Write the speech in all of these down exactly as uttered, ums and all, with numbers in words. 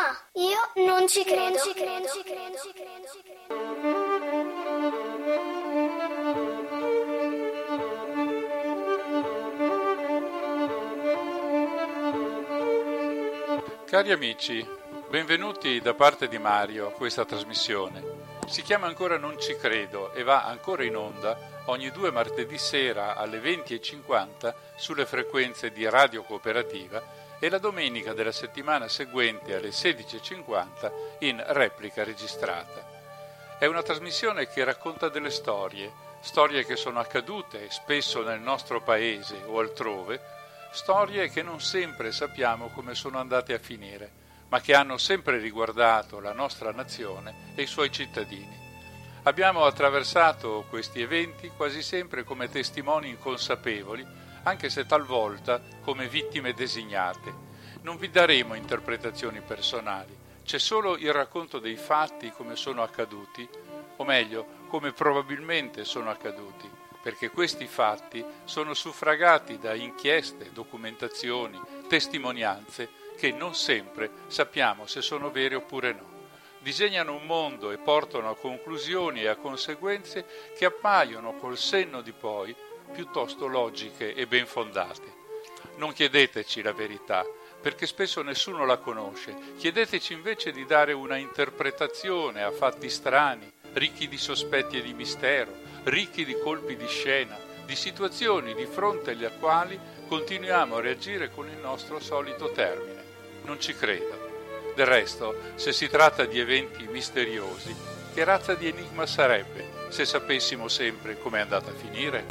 Ma io non ci credo. Non ci credo. Non ci credo. Non ci credo. Non ci credo. Cari amici, benvenuti da parte di Mario a questa trasmissione. Si chiama ancora Non ci credo e va ancora in onda ogni due martedì sera alle venti e cinquanta sulle frequenze di Radio Cooperativa e la domenica della settimana seguente alle sedici e cinquanta in replica registrata. È una trasmissione che racconta delle storie, storie che sono accadute spesso nel nostro paese o altrove, storie che non sempre sappiamo come sono andate a finire, ma che hanno sempre riguardato la nostra nazione e i suoi cittadini. Abbiamo attraversato questi eventi quasi sempre come testimoni inconsapevoli, anche se talvolta come vittime designate. Non vi daremo interpretazioni personali, c'è solo il racconto dei fatti come sono accaduti, o meglio, come probabilmente sono accaduti, perché questi fatti sono suffragati da inchieste, documentazioni, testimonianze che non sempre sappiamo se sono vere oppure no. Disegnano un mondo e portano a conclusioni e a conseguenze che appaiono col senno di poi piuttosto logiche e ben fondate. Non chiedeteci la verità, perché spesso nessuno la conosce. Chiedeteci invece di dare una interpretazione a fatti strani, ricchi di sospetti e di mistero, ricchi di colpi di scena, di situazioni di fronte alle quali continuiamo a reagire con il nostro solito termine. Non ci credo. Del resto, se si tratta di eventi misteriosi, che razza di enigma sarebbe se sapessimo sempre com'è andata a finire?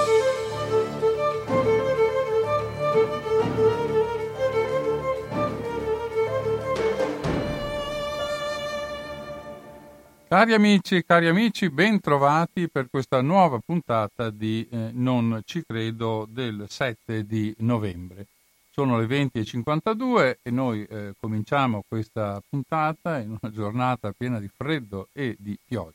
Cari amici, cari amici, ben trovati per questa nuova puntata di eh, Non ci credo del sette di novembre. Sono le venti e cinquantadue e noi eh, cominciamo questa puntata in una giornata piena di freddo e di pioggia.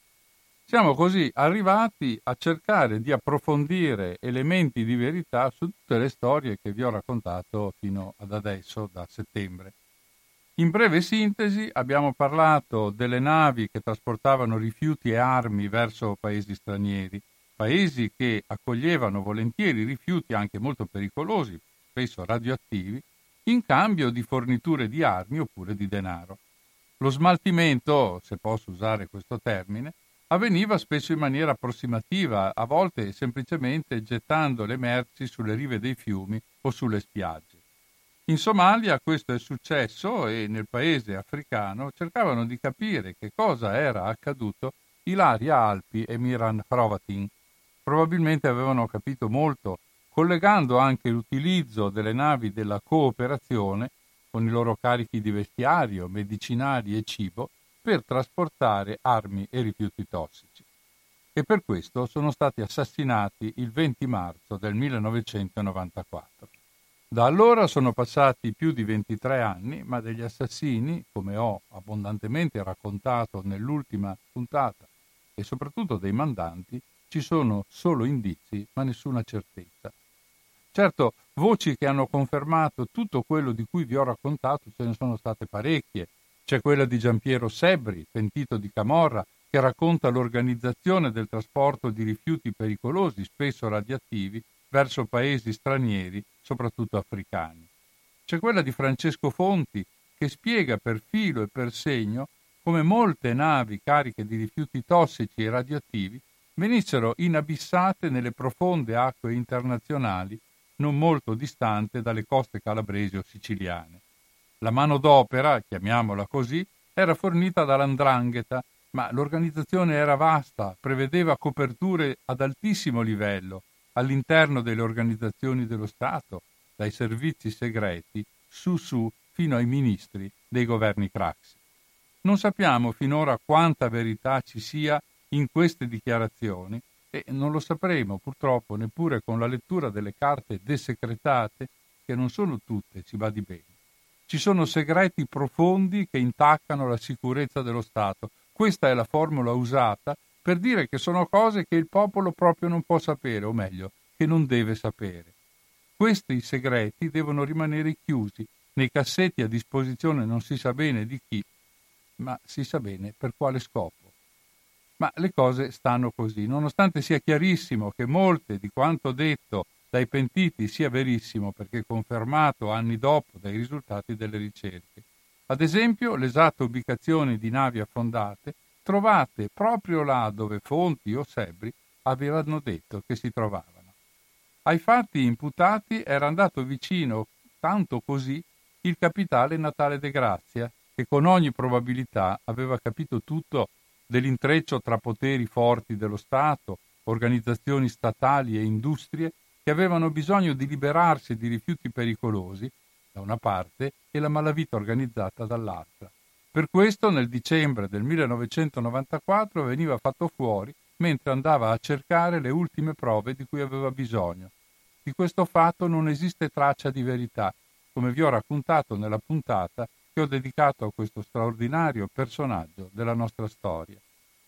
Siamo così arrivati a cercare di approfondire elementi di verità su tutte le storie che vi ho raccontato fino ad adesso, da settembre. In breve sintesi abbiamo parlato delle navi che trasportavano rifiuti e armi verso paesi stranieri, paesi che accoglievano volentieri rifiuti anche molto pericolosi, spesso radioattivi, in cambio di forniture di armi oppure di denaro. Lo smaltimento, se posso usare questo termine, avveniva spesso in maniera approssimativa, a volte semplicemente gettando le merci sulle rive dei fiumi o sulle spiagge. In Somalia questo è successo e nel paese africano cercavano di capire che cosa era accaduto Ilaria Alpi e Miran Hrovatin. Probabilmente avevano capito molto, collegando anche l'utilizzo delle navi della cooperazione con i loro carichi di vestiario, medicinali e cibo per trasportare armi e rifiuti tossici. E per questo sono stati assassinati il venti marzo del millenovecentonovantaquattro. Da allora sono passati più di ventitré anni, ma degli assassini, come ho abbondantemente raccontato nell'ultima puntata, e soprattutto dei mandanti, ci sono solo indizi, ma nessuna certezza. Certo, voci che hanno confermato tutto quello di cui vi ho raccontato ce ne sono state parecchie. C'è quella di Giampiero Sebri, pentito di Camorra, che racconta l'organizzazione del trasporto di rifiuti pericolosi, spesso radioattivi, verso paesi stranieri, soprattutto africani. C'è quella di Francesco Fonti, che spiega per filo e per segno come molte navi cariche di rifiuti tossici e radioattivi venissero inabissate nelle profonde acque internazionali non molto distante dalle coste calabresi o siciliane. La manodopera, chiamiamola così, era fornita dall'Andrangheta, ma l'organizzazione era vasta, prevedeva coperture ad altissimo livello all'interno delle organizzazioni dello Stato, dai servizi segreti su su fino ai ministri dei governi Craxi. Non sappiamo finora quanta verità ci sia in queste dichiarazioni e non lo sapremo purtroppo neppure con la lettura delle carte desecretate, che non sono tutte, ci badi bene. Ci sono segreti profondi che intaccano la sicurezza dello Stato. Questa è la formula usata per dire che sono cose che il popolo proprio non può sapere, o meglio, che non deve sapere. Questi segreti devono rimanere chiusi nei cassetti a disposizione non si sa bene di chi, ma si sa bene per quale scopo. Ma le cose stanno così, nonostante sia chiarissimo che molte di quanto detto dai pentiti sia verissimo, perché confermato anni dopo dai risultati delle ricerche. Ad esempio, l'esatta ubicazione di navi affondate trovate proprio là dove fonti o sebbri avevano detto che si trovavano. Ai fatti imputati era andato vicino, tanto così, il capitale Natale De Grazia, che con ogni probabilità aveva capito tutto dell'intreccio tra poteri forti dello Stato, organizzazioni statali e industrie che avevano bisogno di liberarsi di rifiuti pericolosi, da una parte, e la malavita organizzata dall'altra. Per questo nel dicembre del millenovecentonovantaquattro veniva fatto fuori mentre andava a cercare le ultime prove di cui aveva bisogno. Di questo fatto non esiste traccia di verità, come vi ho raccontato nella puntata che ho dedicato a questo straordinario personaggio della nostra storia.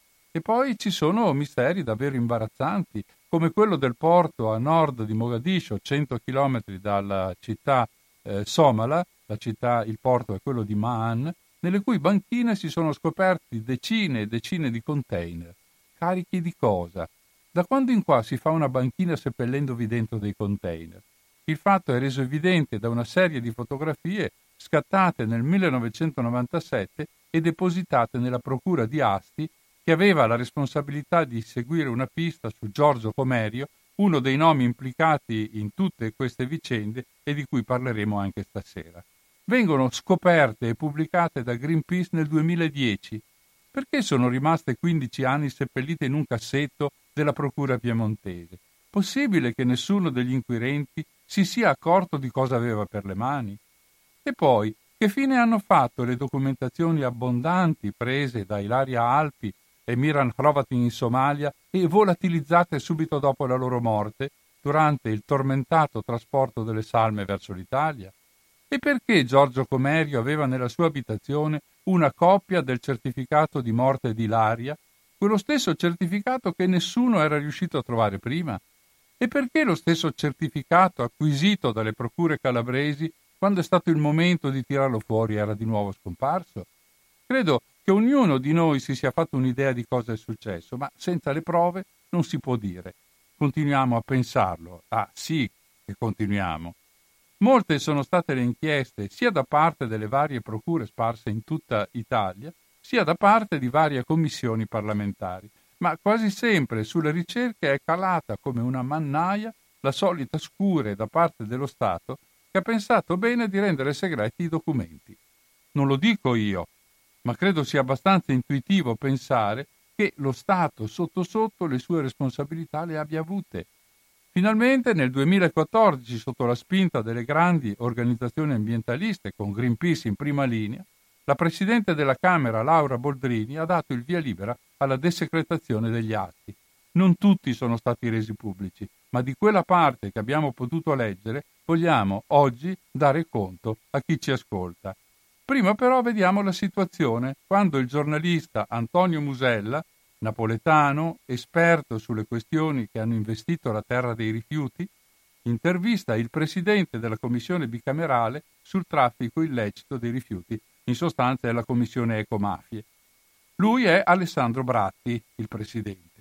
E poi ci sono misteri davvero imbarazzanti, come quello del porto a nord di Mogadiscio, cento chilometri dalla città eh, Somala, la città, il porto è quello di Ma'an, nelle cui banchine si sono scoperti decine e decine di container. Carichi di cosa? Da quando in qua si fa una banchina seppellendovi dentro dei container? Il fatto è reso evidente da una serie di fotografie scattate nel millenovecentonovantasette e depositate nella procura di Asti, che aveva la responsabilità di seguire una pista su Giorgio Comerio, uno dei nomi implicati in tutte queste vicende e di cui parleremo anche stasera. Vengono scoperte e pubblicate da Greenpeace nel duemiladieci. Perché sono rimaste quindici anni seppellite in un cassetto della procura piemontese? Possibile che nessuno degli inquirenti si sia accorto di cosa aveva per le mani? E poi, che fine hanno fatto le documentazioni abbondanti prese da Ilaria Alpi e Miran Hrovatin in Somalia e volatilizzate subito dopo la loro morte, durante il tormentato trasporto delle salme verso l'Italia? E perché Giorgio Comerio aveva nella sua abitazione una copia del certificato di morte di Ilaria, quello stesso certificato che nessuno era riuscito a trovare prima? E perché lo stesso certificato acquisito dalle procure calabresi, quando è stato il momento di tirarlo fuori, era di nuovo scomparso? Credo che ognuno di noi si sia fatto un'idea di cosa è successo, ma senza le prove non si può dire. Continuiamo a pensarlo. Ah, sì che continuiamo. Molte sono state le inchieste, sia da parte delle varie procure sparse in tutta Italia, sia da parte di varie commissioni parlamentari, ma quasi sempre sulle ricerche è calata come una mannaia la solita scure da parte dello Stato che ha pensato bene di rendere segreti i documenti. Non lo dico io, ma credo sia abbastanza intuitivo pensare che lo Stato sotto sotto le sue responsabilità le abbia avute. Finalmente nel duemilaquattordici, sotto la spinta delle grandi organizzazioni ambientaliste, con Greenpeace in prima linea, la Presidente della Camera, Laura Boldrini, ha dato il via libera alla desecretazione degli atti. Non tutti sono stati resi pubblici, ma di quella parte che abbiamo potuto leggere vogliamo oggi dare conto a chi ci ascolta. Prima però vediamo la situazione quando il giornalista Antonio Musella, napoletano, esperto sulle questioni che hanno investito la terra dei rifiuti, intervista il presidente della commissione bicamerale sul traffico illecito dei rifiuti, in sostanza è la commissione Ecomafie. Lui è Alessandro Bratti, il presidente.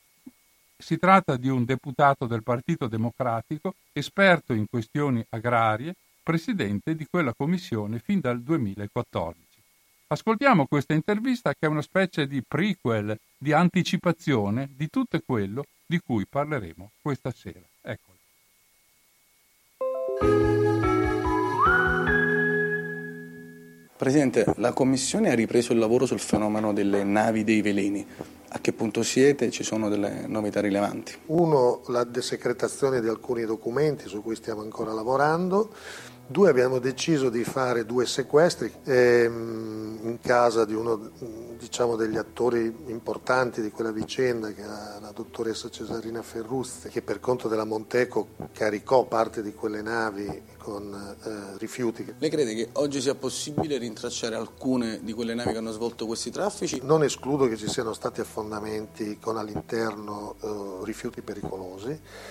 Si tratta di un deputato del Partito Democratico, esperto in questioni agrarie, presidente di quella commissione fin dal duemilaquattordici. Ascoltiamo questa intervista che è una specie di prequel, di anticipazione di tutto quello di cui parleremo questa sera. Eccolo. Presidente, la Commissione ha ripreso il lavoro sul fenomeno delle navi dei veleni. A che punto siete? Ci sono delle novità rilevanti? Uno, la desecretazione di alcuni documenti su cui stiamo ancora lavorando. Due, abbiamo deciso di fare due sequestri ehm, in casa di uno diciamo, degli attori importanti di quella vicenda, che era la dottoressa Cesarina Ferruzzi, che per conto della Monteco caricò parte di quelle navi con eh, rifiuti. Lei crede che oggi sia possibile rintracciare alcune di quelle navi che hanno svolto questi traffici? Non escludo che ci siano stati affondamenti con all'interno eh, rifiuti pericolosi.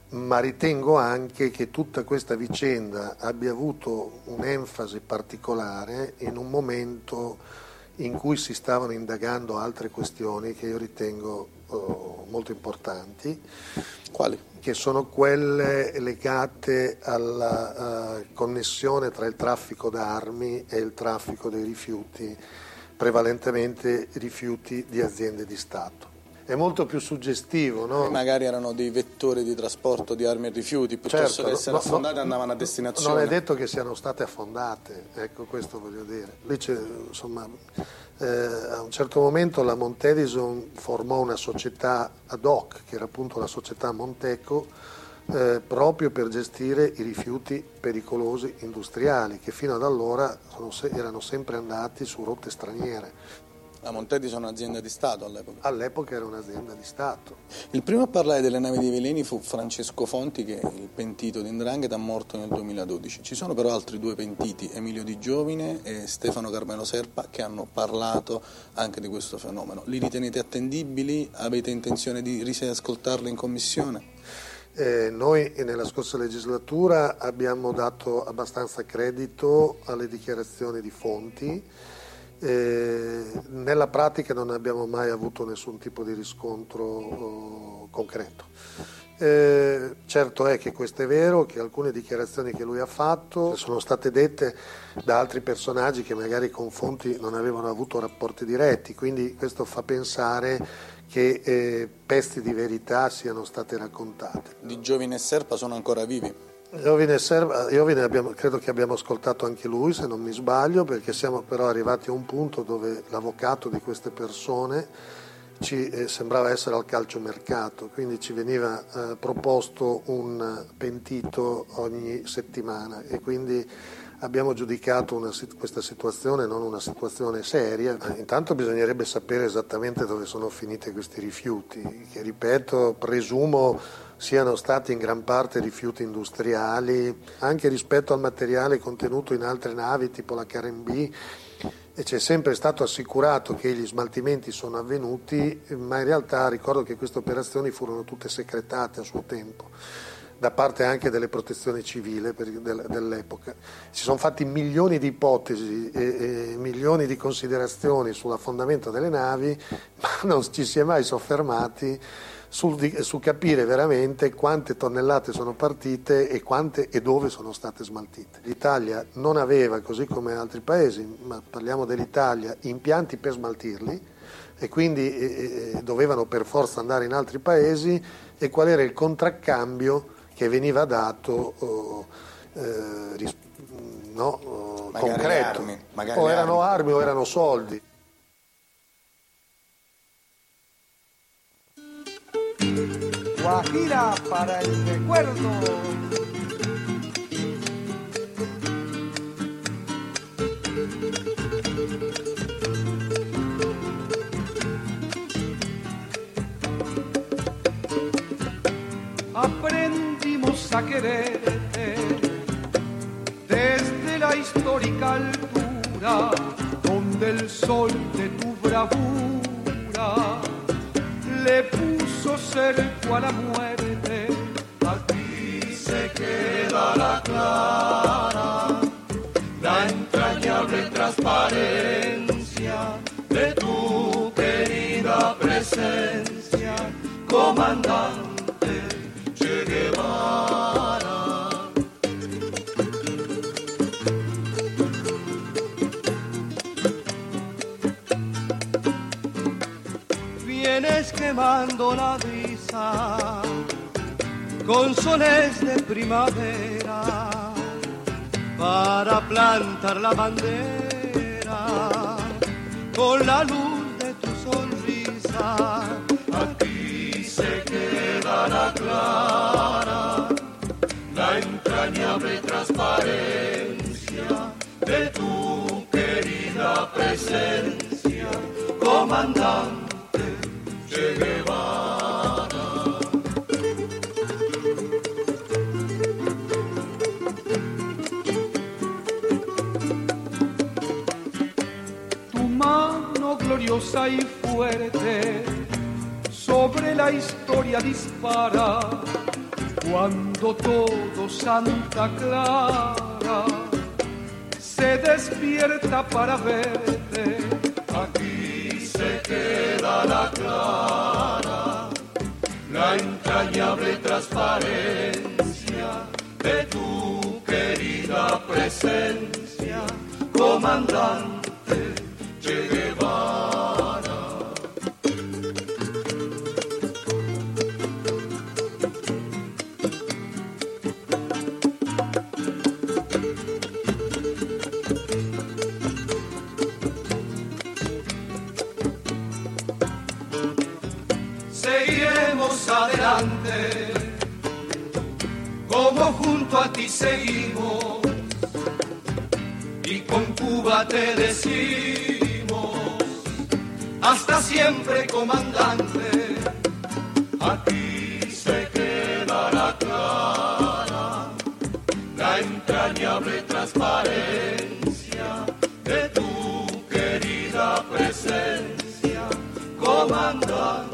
ma ritengo anche che tutta questa vicenda abbia avuto un'enfasi particolare in un momento in cui si stavano indagando altre questioni che io ritengo oh, molto importanti. Quali? Che sono quelle legate alla uh, connessione tra il traffico d'armi e il traffico dei rifiuti, prevalentemente rifiuti di aziende di Stato. È molto più suggestivo, no? Magari erano dei vettori di trasporto di armi e rifiuti, piuttosto certo, che essere no, affondate no, andavano a destinazione. Non è detto che siano state affondate, ecco, questo voglio dire. Lì c'è, insomma, eh, a un certo momento la Montedison formò una società ad hoc, che era appunto la società Monteco, eh, proprio per gestire i rifiuti pericolosi industriali, che fino ad allora sono se- erano sempre andati su rotte straniere. La Montedison è un'azienda di Stato all'epoca. All'epoca era un'azienda di Stato. Il primo a parlare delle navi dei veleni fu Francesco Fonti, che è il pentito di 'Ndrangheta, morto nel duemiladodici. Ci sono però altri due pentiti, Emilio Di Giovine e Stefano Carmelo Serpa, che hanno parlato anche di questo fenomeno. Li ritenete attendibili? Avete intenzione di risascoltarli in commissione? Eh, noi nella scorsa legislatura abbiamo dato abbastanza credito alle dichiarazioni di Fonti. Eh, nella pratica non abbiamo mai avuto nessun tipo di riscontro oh, concreto. Eh, certo è che questo è vero, che alcune dichiarazioni che lui ha fatto sono state dette da altri personaggi che magari con Fonti non avevano avuto rapporti diretti, quindi questo fa pensare che eh, pezzi di verità siano state raccontate. Di Giovine e Serpa sono ancora vivi? Iovine Serpa, Iovine abbiamo, credo che abbiamo ascoltato anche lui, se non mi sbaglio, perché siamo però arrivati a un punto dove l'avvocato di queste persone ci eh, sembrava essere al calciomercato, quindi ci veniva eh, proposto un pentito ogni settimana e quindi abbiamo giudicato una, questa situazione non una situazione seria. Intanto bisognerebbe sapere esattamente dove sono finiti questi rifiuti, che ripeto, presumo siano stati in gran parte rifiuti industriali, anche rispetto al materiale contenuto in altre navi tipo la Karen-B, e c'è sempre stato assicurato che gli smaltimenti sono avvenuti, ma in realtà ricordo che queste operazioni furono tutte secretate a suo tempo, da parte anche delle protezioni civili dell'epoca. Si sono fatti milioni di ipotesi e, e milioni di considerazioni sull'affondamento delle navi, ma non ci si è mai soffermati Sul, su capire veramente quante tonnellate sono partite e quante e dove sono state smaltite. L'Italia non aveva, così come altri paesi, ma parliamo dell'Italia, impianti per smaltirli e quindi eh, dovevano per forza andare in altri paesi, e qual era il contraccambio che veniva dato oh, eh, ris- no, oh, concreto. Armi, magari o erano armi. armi o erano soldi. Guajira para el recuerdo. Aprendimos a quererte desde la histórica altura, donde el sol de tu bravura le puso cerco a la muerte. Aquí se queda la clara, la entrañable transparencia de tu querida presencia, comandante Che Guevara. Vienes quemando la brisa con soles de primavera para plantar la bandera con la luz de tu sonrisa. Aquí se queda la clara, la entrañable transparencia de tu querida presencia, comandante Che Guevara. Tu mano gloriosa y fuerte sobre la historia dispara, Cuando todo Santa Clara se despierta para verte, aquí se queda la clara, la entrañable transparencia de tu querida presencia, comandante Che Guevara. Seguiremos adelante, como junto a ti seguimos, y con Cuba te decimos, hasta siempre, comandante, aquí se queda la clara, la entrañable transparencia de tu querida presencia, comandante.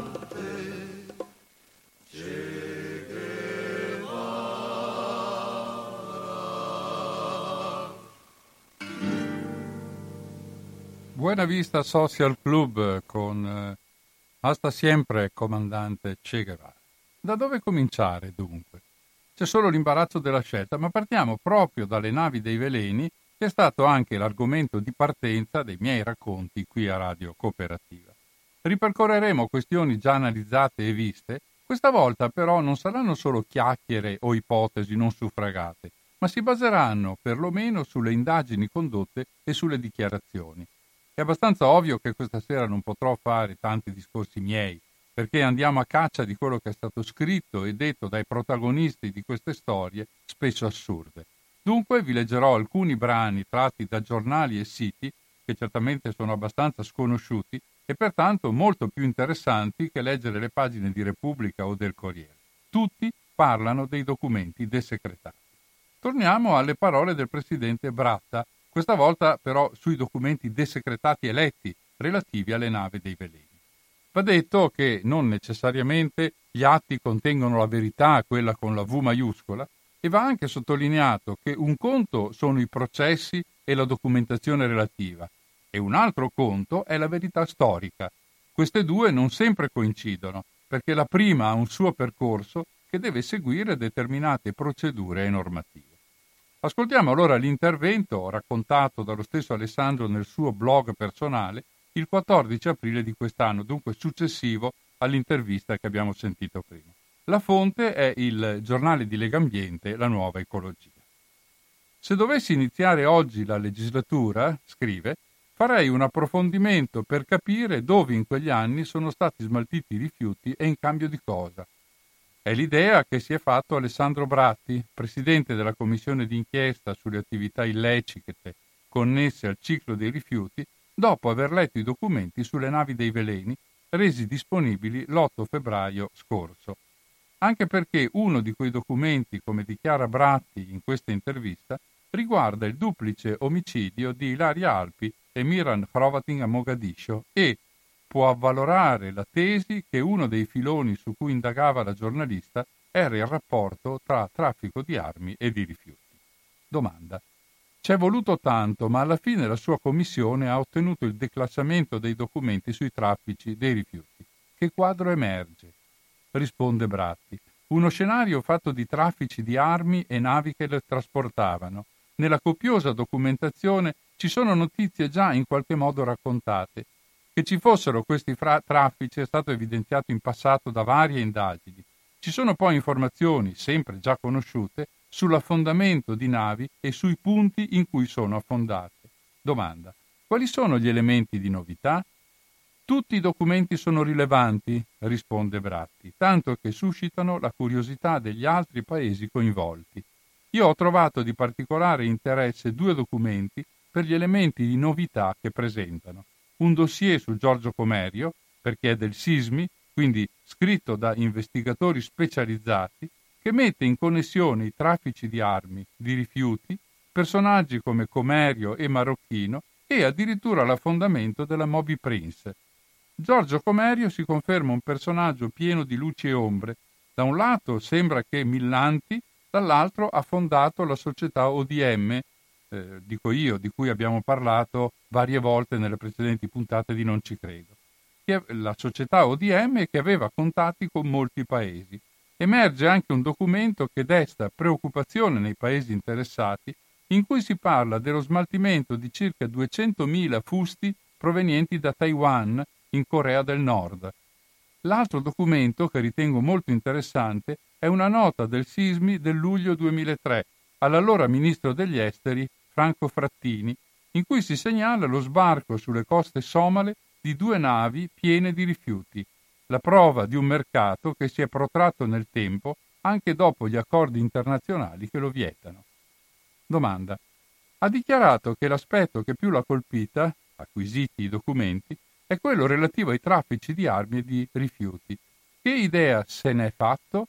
Buena Vista Social Club con eh, Hasta sempre, comandante Che Guevara. Da dove cominciare, dunque? C'è solo l'imbarazzo della scelta, ma partiamo proprio dalle navi dei veleni, che è stato anche l'argomento di partenza dei miei racconti qui a Radio Cooperativa. Ripercorreremo questioni già analizzate e viste, questa volta però non saranno solo chiacchiere o ipotesi non suffragate, ma si baseranno perlomeno sulle indagini condotte e sulle dichiarazioni. È abbastanza ovvio che questa sera non potrò fare tanti discorsi miei, perché andiamo a caccia di quello che è stato scritto e detto dai protagonisti di queste storie, spesso assurde. Dunque vi leggerò alcuni brani tratti da giornali e siti che certamente sono abbastanza sconosciuti e pertanto molto più interessanti che leggere le pagine di Repubblica o del Corriere. Tutti parlano dei documenti desecretati. Torniamo alle parole del presidente Bratta, questa volta però sui documenti desecretati eletti relativi alle navi dei veleni. Va detto che non necessariamente gli atti contengono la verità, quella con la V maiuscola, e va anche sottolineato che un conto sono i processi e la documentazione relativa, e un altro conto è la verità storica. Queste due non sempre coincidono, perché la prima ha un suo percorso che deve seguire determinate procedure e normative. Ascoltiamo allora l'intervento raccontato dallo stesso Alessandro nel suo blog personale il quattordici aprile di quest'anno, dunque successivo all'intervista che abbiamo sentito prima. La fonte è il giornale di Legambiente, La Nuova Ecologia. Se dovessi iniziare oggi la legislatura, scrive, farei un approfondimento per capire dove in quegli anni sono stati smaltiti i rifiuti e in cambio di cosa. È l'idea che si è fatto Alessandro Bratti, presidente della commissione d'inchiesta sulle attività illecite connesse al ciclo dei rifiuti, dopo aver letto i documenti sulle navi dei veleni resi disponibili l'otto febbraio scorso. Anche perché uno di quei documenti, come dichiara Bratti in questa intervista, riguarda il duplice omicidio di Ilaria Alpi e Miran Hrovatin a Mogadiscio e può avvalorare la tesi che uno dei filoni su cui indagava la giornalista era il rapporto tra traffico di armi e di rifiuti. Domanda. C'è voluto tanto, ma alla fine la sua commissione ha ottenuto il declassamento dei documenti sui traffici dei rifiuti. Che quadro emerge? Risponde Bratti. Uno scenario fatto di traffici di armi e navi che le trasportavano. Nella copiosa documentazione ci sono notizie già in qualche modo raccontate. Che ci fossero questi fra- traffici è stato evidenziato in passato da varie indagini. Ci sono poi informazioni, sempre già conosciute, sull'affondamento di navi e sui punti in cui sono affondate. Domanda. Quali sono gli elementi di novità? Tutti i documenti sono rilevanti, risponde Bratti, tanto che suscitano la curiosità degli altri paesi coinvolti. Io ho trovato di particolare interesse due documenti per gli elementi di novità che presentano. Un dossier su Giorgio Comerio, perché è del SISMI, quindi scritto da investigatori specializzati, che mette in connessione i traffici di armi, di rifiuti, personaggi come Comerio e Marocchino e addirittura l'affondamento della Moby Prince. Giorgio Comerio si conferma un personaggio pieno di luci e ombre, Da un lato sembra che Millanti, dall'altro ha fondato la società O D M, eh, dico io, di cui abbiamo parlato varie volte nelle precedenti puntate di Non ci credo. Che la società O D M che aveva contatti con molti paesi. Emerge anche un documento che desta preoccupazione nei paesi interessati, in cui si parla dello smaltimento di circa duecentomila fusti provenienti da Taiwan, in Corea del Nord. L'altro documento che ritengo molto interessante è una nota del Sismi del luglio duemilatré all'allora ministro degli esteri Franco Frattini, in cui si segnala lo sbarco sulle coste somale di due navi piene di rifiuti, la prova di un mercato che si è protratto nel tempo anche dopo gli accordi internazionali che lo vietano. Domanda. Ha dichiarato che l'aspetto che più l'ha colpita, acquisiti i documenti, è quello relativo ai traffici di armi e di rifiuti. Che idea se n'è fatto?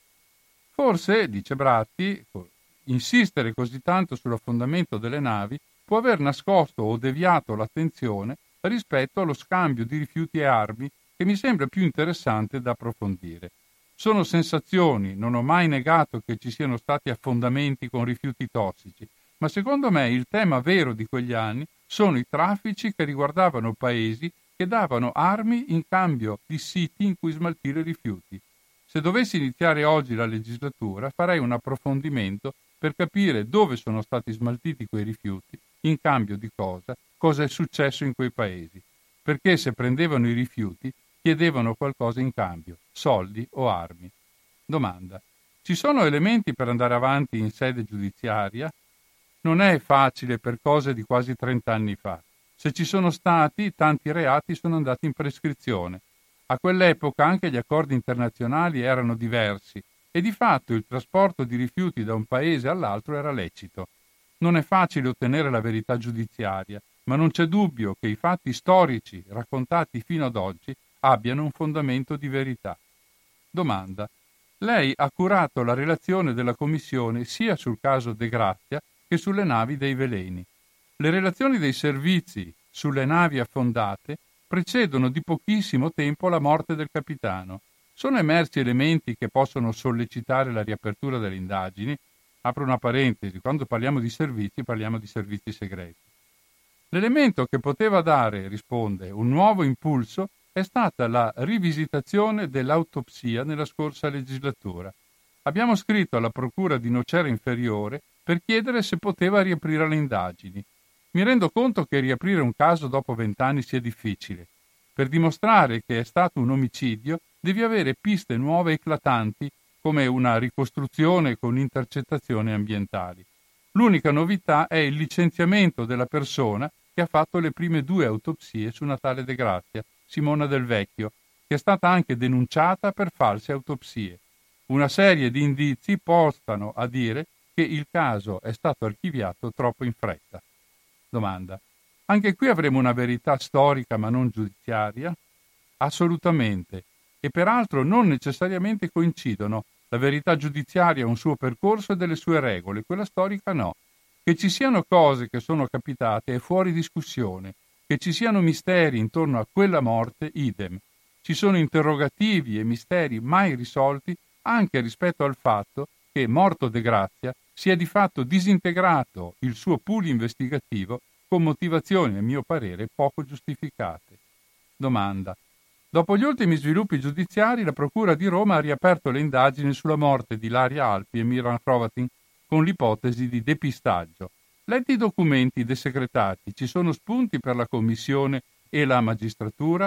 Forse, dice Bratti, insistere così tanto sull'affondamento delle navi può aver nascosto o deviato l'attenzione rispetto allo scambio di rifiuti e armi, che mi sembra più interessante da approfondire. Sono sensazioni, non ho mai negato che ci siano stati affondamenti con rifiuti tossici, ma secondo me il tema vero di quegli anni sono i traffici che riguardavano paesi che davano armi in cambio di siti in cui smaltire rifiuti. Se dovessi iniziare oggi la legislatura, farei un approfondimento per capire dove sono stati smaltiti quei rifiuti, in cambio di cosa, cosa è successo in quei paesi. Perché se prendevano i rifiuti, chiedevano qualcosa in cambio, soldi o armi. Domanda. Ci sono elementi per andare avanti in sede giudiziaria? Non è facile per cose di quasi trent'anni fa. Se ci sono stati, tanti reati sono andati in prescrizione. A quell'epoca anche gli accordi internazionali erano diversi e di fatto il trasporto di rifiuti da un paese all'altro era lecito. Non è facile ottenere la verità giudiziaria, ma non c'è dubbio che i fatti storici raccontati fino ad oggi abbiano un fondamento di verità. Domanda. Lei ha curato la relazione della Commissione sia sul caso De Grazia che sulle navi dei veleni. Le relazioni dei servizi sulle navi affondate precedono di pochissimo tempo la morte del capitano. Sono emersi elementi che possono sollecitare la riapertura delle indagini? Apro una parentesi, quando parliamo di servizi parliamo di servizi segreti. L'elemento che poteva dare, risponde, un nuovo impulso è stata la rivisitazione dell'autopsia nella scorsa legislatura. Abbiamo scritto alla Procura di Nocera Inferiore per chiedere se poteva riaprire le indagini. Mi rendo conto che riaprire un caso dopo vent'anni sia difficile. Per dimostrare che è stato un omicidio devi avere piste nuove e eclatanti, come una ricostruzione con intercettazioni ambientali. L'unica novità è il licenziamento della persona che ha fatto le prime due autopsie su Natale De Grazia, Simona Del Vecchio, che è stata anche denunciata per false autopsie. Una serie di indizi portano a dire che il caso è stato archiviato troppo in fretta. Domanda. Anche qui avremo una verità storica ma non giudiziaria? Assolutamente. E peraltro non necessariamente coincidono. La verità giudiziaria ha un suo percorso e delle sue regole, quella storica no. Che ci siano cose che sono capitate è fuori discussione. Che ci siano misteri intorno a quella morte, idem. Ci sono interrogativi e misteri mai risolti anche rispetto al fatto che, morto De Grazia, si è di fatto disintegrato il suo pool investigativo con motivazioni, a mio parere, poco giustificate. Domanda. Dopo gli ultimi sviluppi giudiziari, la Procura di Roma ha riaperto le indagini sulla morte di Ilaria Alpi e Miran Hrovatin con l'ipotesi di depistaggio. Letti i documenti desecretati, ci sono spunti per la Commissione e la magistratura?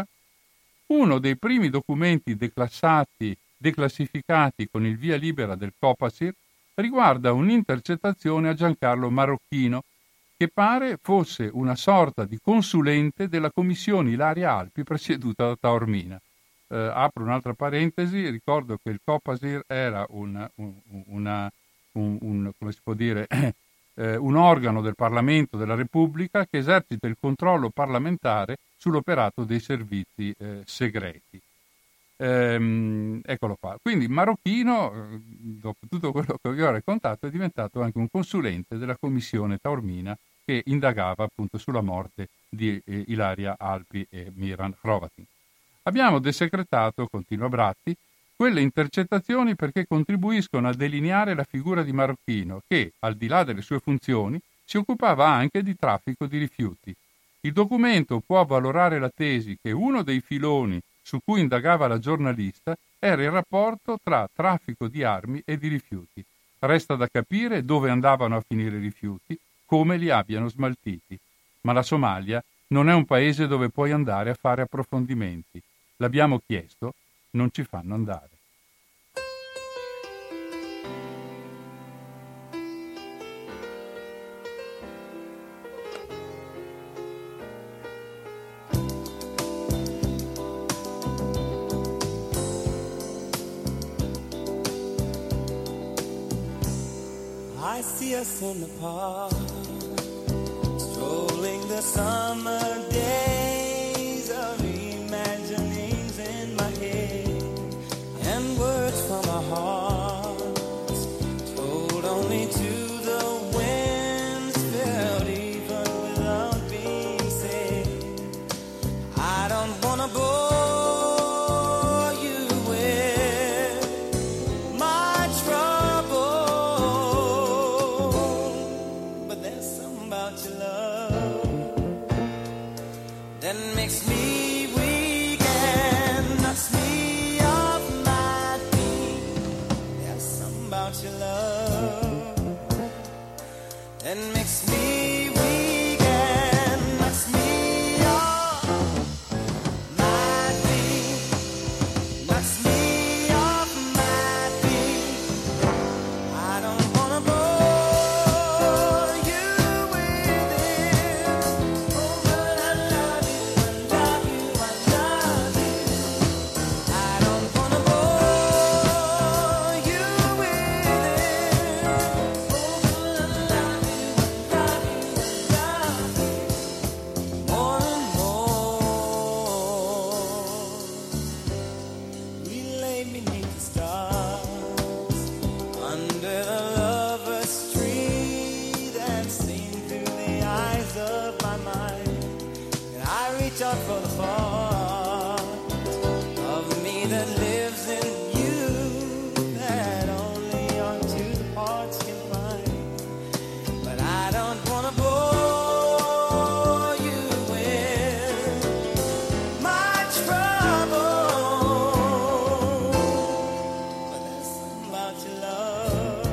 Uno dei primi documenti declassati, declassificati con il via libera del Copasir riguarda un'intercettazione a Giancarlo Marocchino, che pare fosse una sorta di consulente della commissione Ilaria Alpi presieduta da Taormina. Eh, apro un'altra parentesi, ricordo che il Copasir era una, un, una, un, un, come si può dire, eh, un organo del Parlamento della Repubblica che esercita il controllo parlamentare sull'operato dei servizi eh, segreti. Ehm, eccolo qua. Quindi Marocchino, dopo tutto quello che vi ho raccontato, è diventato anche un consulente della commissione Taormina che indagava appunto sulla morte di eh, Ilaria Alpi e Miran Hrovatin. Abbiamo desecretato, continua Bratti, Quelle intercettazioni perché contribuiscono a delineare la figura di Marocchino che, al di là delle sue funzioni, si occupava anche di traffico di rifiuti. Il documento può avvalorare la tesi che uno dei filoni su cui indagava la giornalista era il rapporto tra traffico di armi e di rifiuti. Resta da capire dove andavano a finire i rifiuti, come li abbiano smaltiti. Ma la Somalia non è un paese dove puoi andare a fare approfondimenti. L'abbiamo chiesto, non ci fanno andare. I see us in the park, strolling the summer days of imaginings in my head, and words from our hearts, told only to the winds, felt even without being said. I don't wanna bore you with my trouble, but there's something about your love that makes me weak and knocks me off my feet. There's something about your love that makes me weak and knocks me off my feet. Knocks me off my feet. I don't wanna bore you with it. Oh, but I love you, I love you, I love you. I don't wanna bore you with it. Oh, but I love you, I love you, I love you. More and more, we lay beneath the stars, under the lover's tree that's seen through the eyes of my mind. And I reach out for the part of me that lives in you, that only your two hearts can find. But I don't wanna bore you with my trouble, but there's something about your love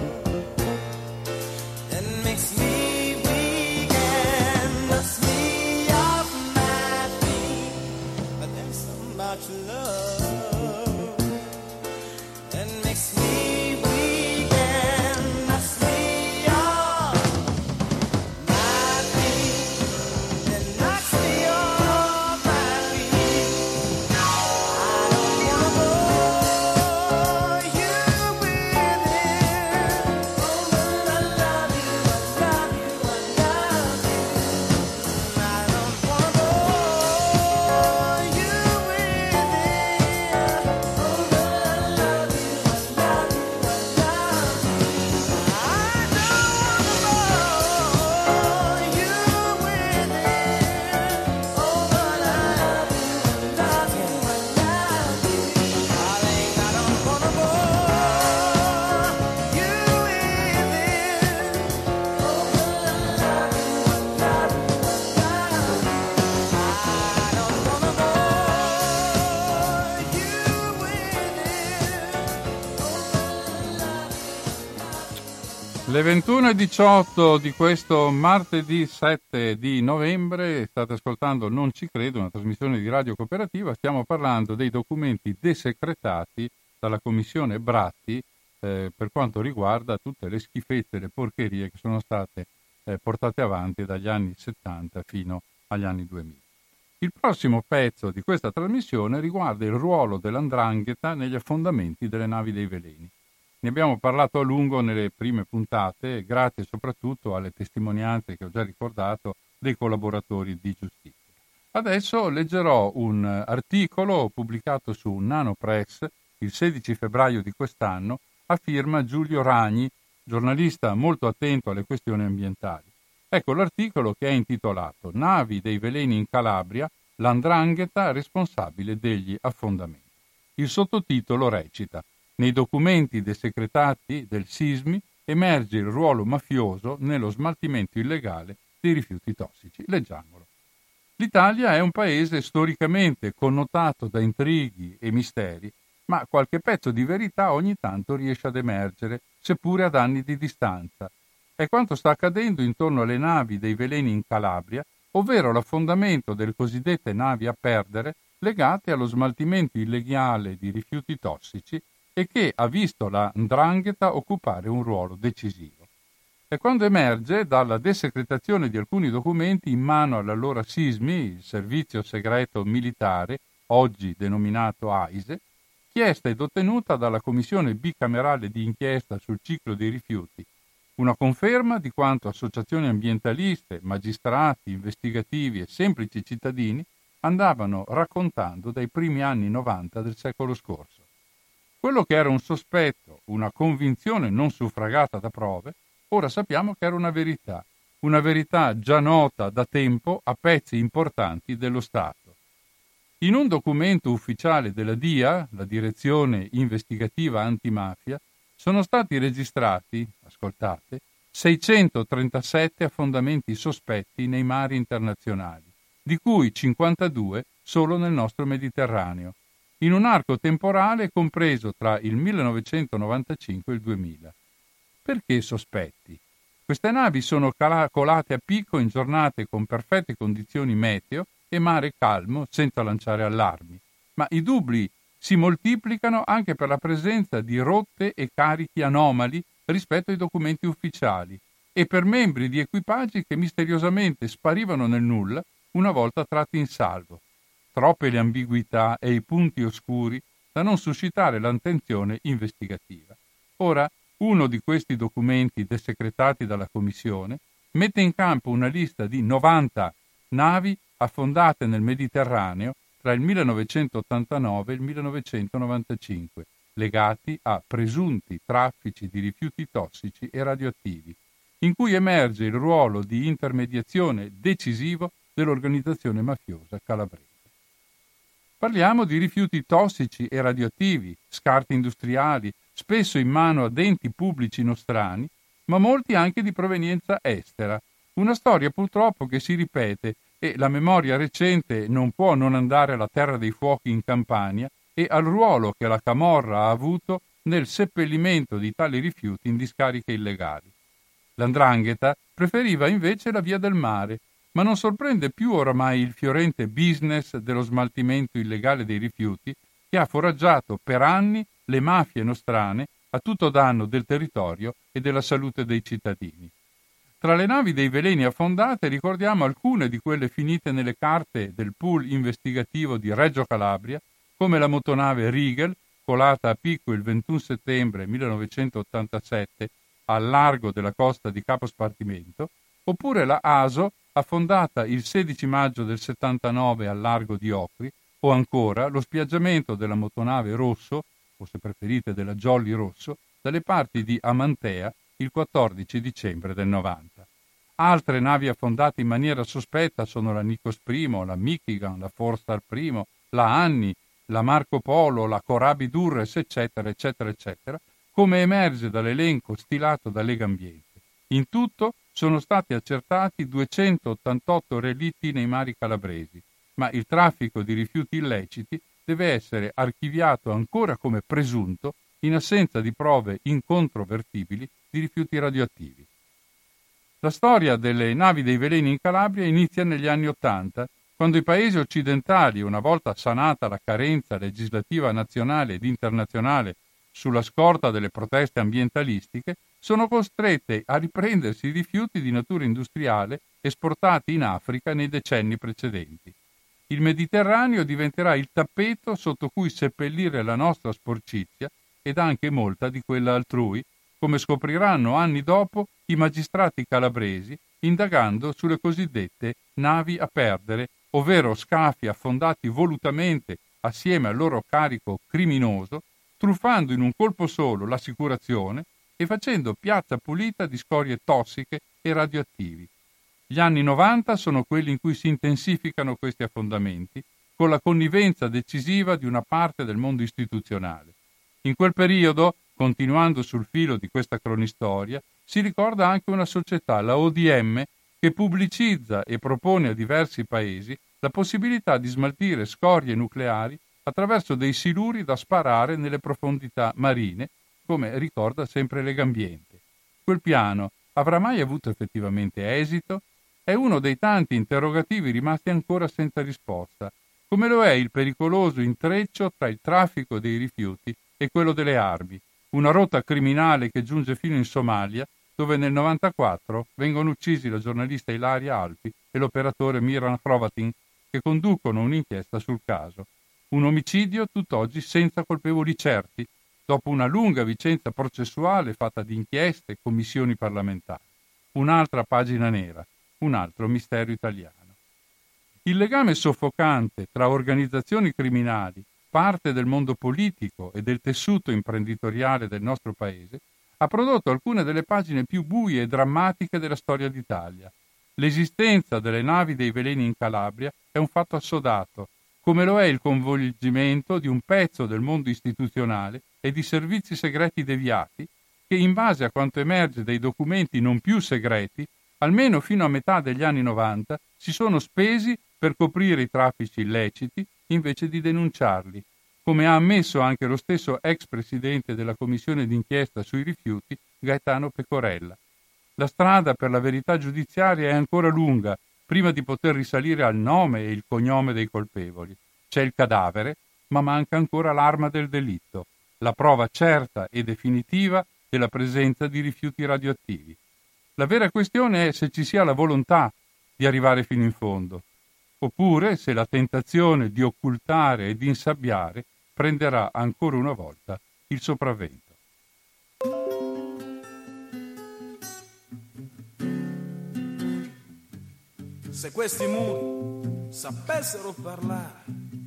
that makes me weak and knocks me off my feet. But there's something about your love that makes me weak and knocks me off my feet. That knocks me off my feet. I don't wanna bore you with it. Oh, but I love you, I love you, I love you. I don't wanna bore you with it. Oh, but I love you, I love you, I love you. I don't wanna bore you with it. Oh, but I love you, I love you, I love you. Darling, I don't wanna bore you with it. Oh, but I love you, I love you, I love you. I don't wanna bore you with it. Le ventuno e diciotto di questo martedì sette di novembre state ascoltando Non ci credo, una trasmissione di Radio Cooperativa. Stiamo parlando dei documenti desecretati dalla commissione Bratti eh, per quanto riguarda tutte le schifezze e le porcherie che sono state eh, portate avanti dagli anni settanta fino agli anni duemila. Il prossimo pezzo di questa trasmissione riguarda il ruolo dell'Andrangheta negli affondamenti delle navi dei veleni. Ne abbiamo parlato a lungo nelle prime puntate, grazie soprattutto alle testimonianze che ho già ricordato dei collaboratori di giustizia. Adesso leggerò un articolo pubblicato su Nanopress il sedici febbraio di quest'anno a firma Giulio Ragni, giornalista molto attento alle questioni ambientali. Ecco l'articolo, che è intitolato Navi dei veleni in Calabria, l'Andrangheta responsabile degli affondamenti. Il sottotitolo recita: nei documenti desecretati del Sismi emerge il ruolo mafioso nello smaltimento illegale dei rifiuti tossici. Leggiamolo. L'Italia è un paese storicamente connotato da intrighi e misteri, ma qualche pezzo di verità ogni tanto riesce ad emergere, seppure ad anni di distanza. È quanto sta accadendo intorno alle navi dei veleni in Calabria, ovvero l'affondamento delle cosiddette navi a perdere legate allo smaltimento illegale di rifiuti tossici e che ha visto la 'ndrangheta occupare un ruolo decisivo. È quando emerge dalla desecretazione di alcuni documenti in mano all'allora Sismi, il servizio segreto militare, oggi denominato AISE, chiesta ed ottenuta dalla Commissione bicamerale di inchiesta sul ciclo dei rifiuti, una conferma di quanto associazioni ambientaliste, magistrati, investigativi e semplici cittadini andavano raccontando dai primi anni novanta del secolo scorso. Quello che era un sospetto, una convinzione non suffragata da prove, ora sappiamo che era una verità, una verità già nota da tempo a pezzi importanti dello Stato. In un documento ufficiale della D I A, la Direzione Investigativa Antimafia, sono stati registrati, ascoltate, seicentotrentasette affondamenti sospetti nei mari internazionali, di cui cinquantadue solo nel nostro Mediterraneo, in un arco temporale compreso tra il millenovecentonovantacinque e il duemila. Perché sospetti? Queste navi sono cala- colate a picco in giornate con perfette condizioni meteo e mare calmo senza lanciare allarmi, ma i dubbi si moltiplicano anche per la presenza di rotte e carichi anomali rispetto ai documenti ufficiali e per membri di equipaggi che misteriosamente sparivano nel nulla una volta tratti in salvo. Troppe le ambiguità e i punti oscuri da non suscitare l'attenzione investigativa. Ora, uno di questi documenti desecretati dalla Commissione mette in campo una lista di novanta navi affondate nel Mediterraneo tra il millenovecentottantanove e il millenovecentonovantacinque, legati a presunti traffici di rifiuti tossici e radioattivi, in cui emerge il ruolo di intermediazione decisivo dell'organizzazione mafiosa calabrese. Parliamo di rifiuti tossici e radioattivi, scarti industriali, spesso in mano ad enti pubblici nostrani, ma molti anche di provenienza estera. Una storia purtroppo che si ripete e la memoria recente non può non andare alla terra dei fuochi in Campania e al ruolo che la Camorra ha avuto nel seppellimento di tali rifiuti in discariche illegali. L'Andrangheta preferiva invece la via del mare, ma non sorprende più oramai il fiorente business dello smaltimento illegale dei rifiuti che ha foraggiato per anni le mafie nostrane a tutto danno del territorio e della salute dei cittadini. Tra le navi dei veleni affondate ricordiamo alcune di quelle finite nelle carte del pool investigativo di Reggio Calabria, come la motonave Rigel, colata a picco il ventuno settembre millenovecentottantasette al largo della costa di Capo Spartimento, oppure la Aso, affondata il sedici maggio del settantanove al largo di Ocri, o ancora lo spiaggiamento della motonave Rosso, o se preferite della Jolly Rosso, dalle parti di Amantea il quattordici dicembre del novanta. Altre navi affondate in maniera sospetta sono la Nikos I, la Michigan, la Forstar I, la Anni, la Marco Polo, la Corabi Durres, eccetera, eccetera, eccetera, come emerge dall'elenco stilato da Legambiente. In tutto sono stati accertati duecentottantotto relitti nei mari calabresi, ma il traffico di rifiuti illeciti deve essere archiviato ancora come presunto in assenza di prove incontrovertibili di rifiuti radioattivi. La storia delle navi dei veleni in Calabria inizia negli anni Ottanta, quando i paesi occidentali, una volta sanata la carenza legislativa nazionale ed internazionale sulla scorta delle proteste ambientalistiche, sono costrette a riprendersi i rifiuti di natura industriale esportati in Africa nei decenni precedenti. Il Mediterraneo diventerà il tappeto sotto cui seppellire la nostra sporcizia ed anche molta di quella altrui, come scopriranno anni dopo i magistrati calabresi indagando sulle cosiddette navi a perdere, ovvero scafi affondati volutamente assieme al loro carico criminoso, truffando in un colpo solo l'assicurazione e facendo piazza pulita di scorie tossiche e radioattivi. Gli anni novanta sono quelli in cui si intensificano questi affondamenti con la connivenza decisiva di una parte del mondo istituzionale. In quel periodo, continuando sul filo di questa cronistoria, si ricorda anche una società, la O D M, che pubblicizza e propone a diversi paesi la possibilità di smaltire scorie nucleari attraverso dei siluri da sparare nelle profondità marine, come ricorda sempre Legambiente. Quel piano avrà mai avuto effettivamente esito? È uno dei tanti interrogativi rimasti ancora senza risposta, come lo è il pericoloso intreccio tra il traffico dei rifiuti e quello delle armi, una rotta criminale che giunge fino in Somalia, dove nel novantaquattro vengono uccisi la giornalista Ilaria Alpi e l'operatore Miran Hrovatin, che conducono un'inchiesta sul caso. Un omicidio tutt'oggi senza colpevoli certi, dopo una lunga vicenda processuale fatta di inchieste e commissioni parlamentari. Un'altra pagina nera, un altro mistero italiano. Il legame soffocante tra organizzazioni criminali, parte del mondo politico e del tessuto imprenditoriale del nostro paese, ha prodotto alcune delle pagine più buie e drammatiche della storia d'Italia. L'esistenza delle navi dei veleni in Calabria è un fatto assodato, come lo è il coinvolgimento di un pezzo del mondo istituzionale e di servizi segreti deviati che, in base a quanto emerge dai documenti non più segreti, almeno fino a metà degli anni novanta, si sono spesi per coprire i traffici illeciti invece di denunciarli, come ha ammesso anche lo stesso ex presidente della commissione d'inchiesta sui rifiuti, Gaetano Pecorella. La strada per la verità giudiziaria è ancora lunga, prima di poter risalire al nome e il cognome dei colpevoli. C'è il cadavere, ma manca ancora l'arma del delitto, la prova certa e definitiva della presenza di rifiuti radioattivi. La vera questione è se ci sia la volontà di arrivare fino in fondo, oppure se la tentazione di occultare e di insabbiare prenderà ancora una volta il sopravvento. Se questi muri sapessero parlare,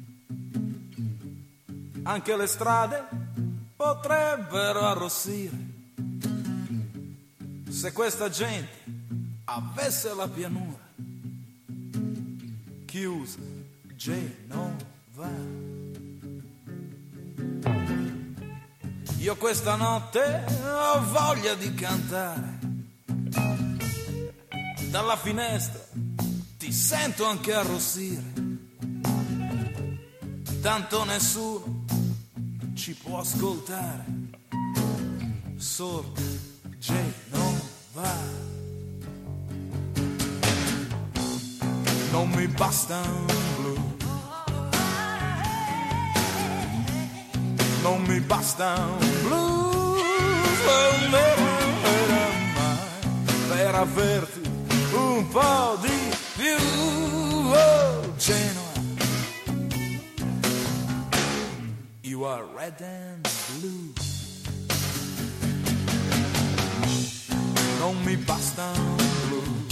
anche le strade potrebbero arrossire. Se questa gente avesse la pianura chiusa, Genova, io questa notte ho voglia di cantare. Dalla finestra ti sento anche arrossire, tanto nessuno ci può ascoltare, solo Genova. Non mi basta un blues, non mi basta un blues per averti un po' di più. Oh, Genoa, you are red and blue. Non mi basta un blues,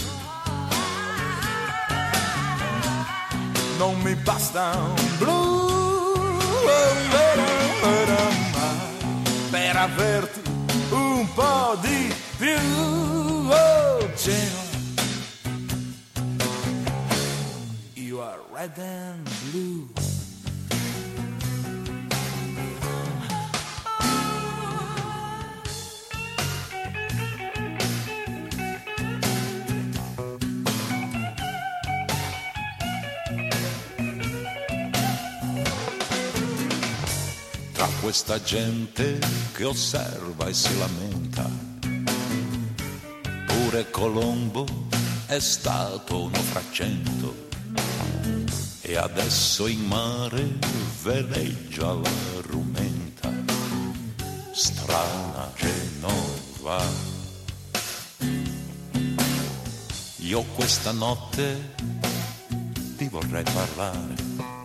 non mi basta un blues per averti un po' di più. Oh, Genoa, you are red and blue. Tra questa gente che osserva e si lamenta, pure Colombo è stato uno fra cento, e adesso in mare veleggia la rumenta. Strana Genova, io questa notte ti vorrei parlare,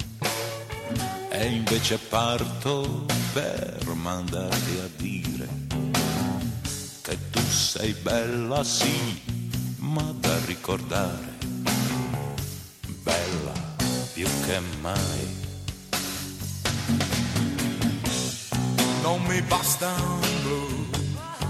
e invece parto per mandarti a dire che tu sei bella, sì, ma da ricordare, bella più che mai. Non mi basta un blues,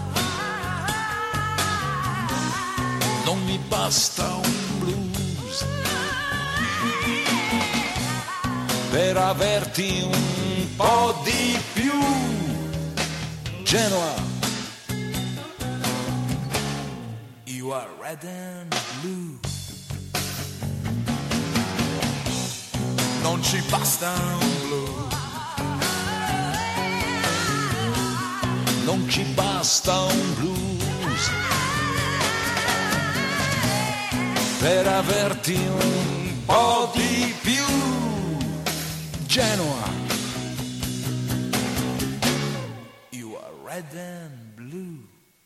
non mi basta un blues, per averti un po' di più. Genoa, You are red and blue. Non ci basta un blu. non ci basta un blues per averti un po' di più. Genoa, You are red and blue.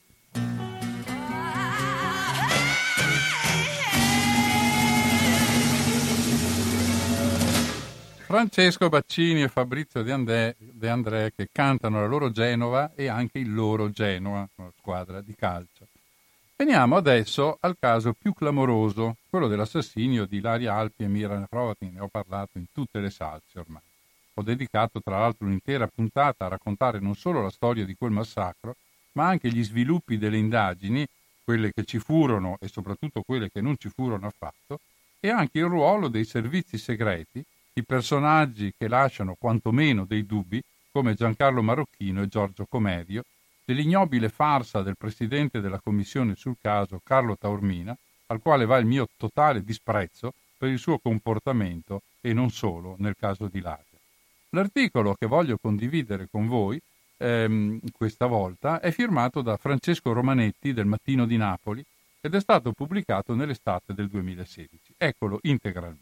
Francesco Baccini e Fabrizio De André, De André che cantano la loro Genova e anche il loro Genoa, una squadra di calcio. Veniamo adesso al caso più clamoroso, quello dell'assassinio di Ilaria Alpi e Miran Hrovatin. Ne ho parlato in tutte le salse ormai. Ho dedicato tra l'altro un'intera puntata a raccontare non solo la storia di quel massacro, ma anche gli sviluppi delle indagini, quelle che ci furono e soprattutto quelle che non ci furono affatto, e anche il ruolo dei servizi segreti, i personaggi che lasciano quantomeno dei dubbi, come Giancarlo Marocchino e Giorgio Comedio, dell'ignobile farsa del presidente della commissione sul caso, Carlo Taormina, al quale va il mio totale disprezzo per il suo comportamento e non solo nel caso di Ilaria. L'articolo che voglio condividere con voi ehm, questa volta è firmato da Francesco Romanetti del Mattino di Napoli ed è stato pubblicato nell'estate del duemilasedici. Eccolo integralmente.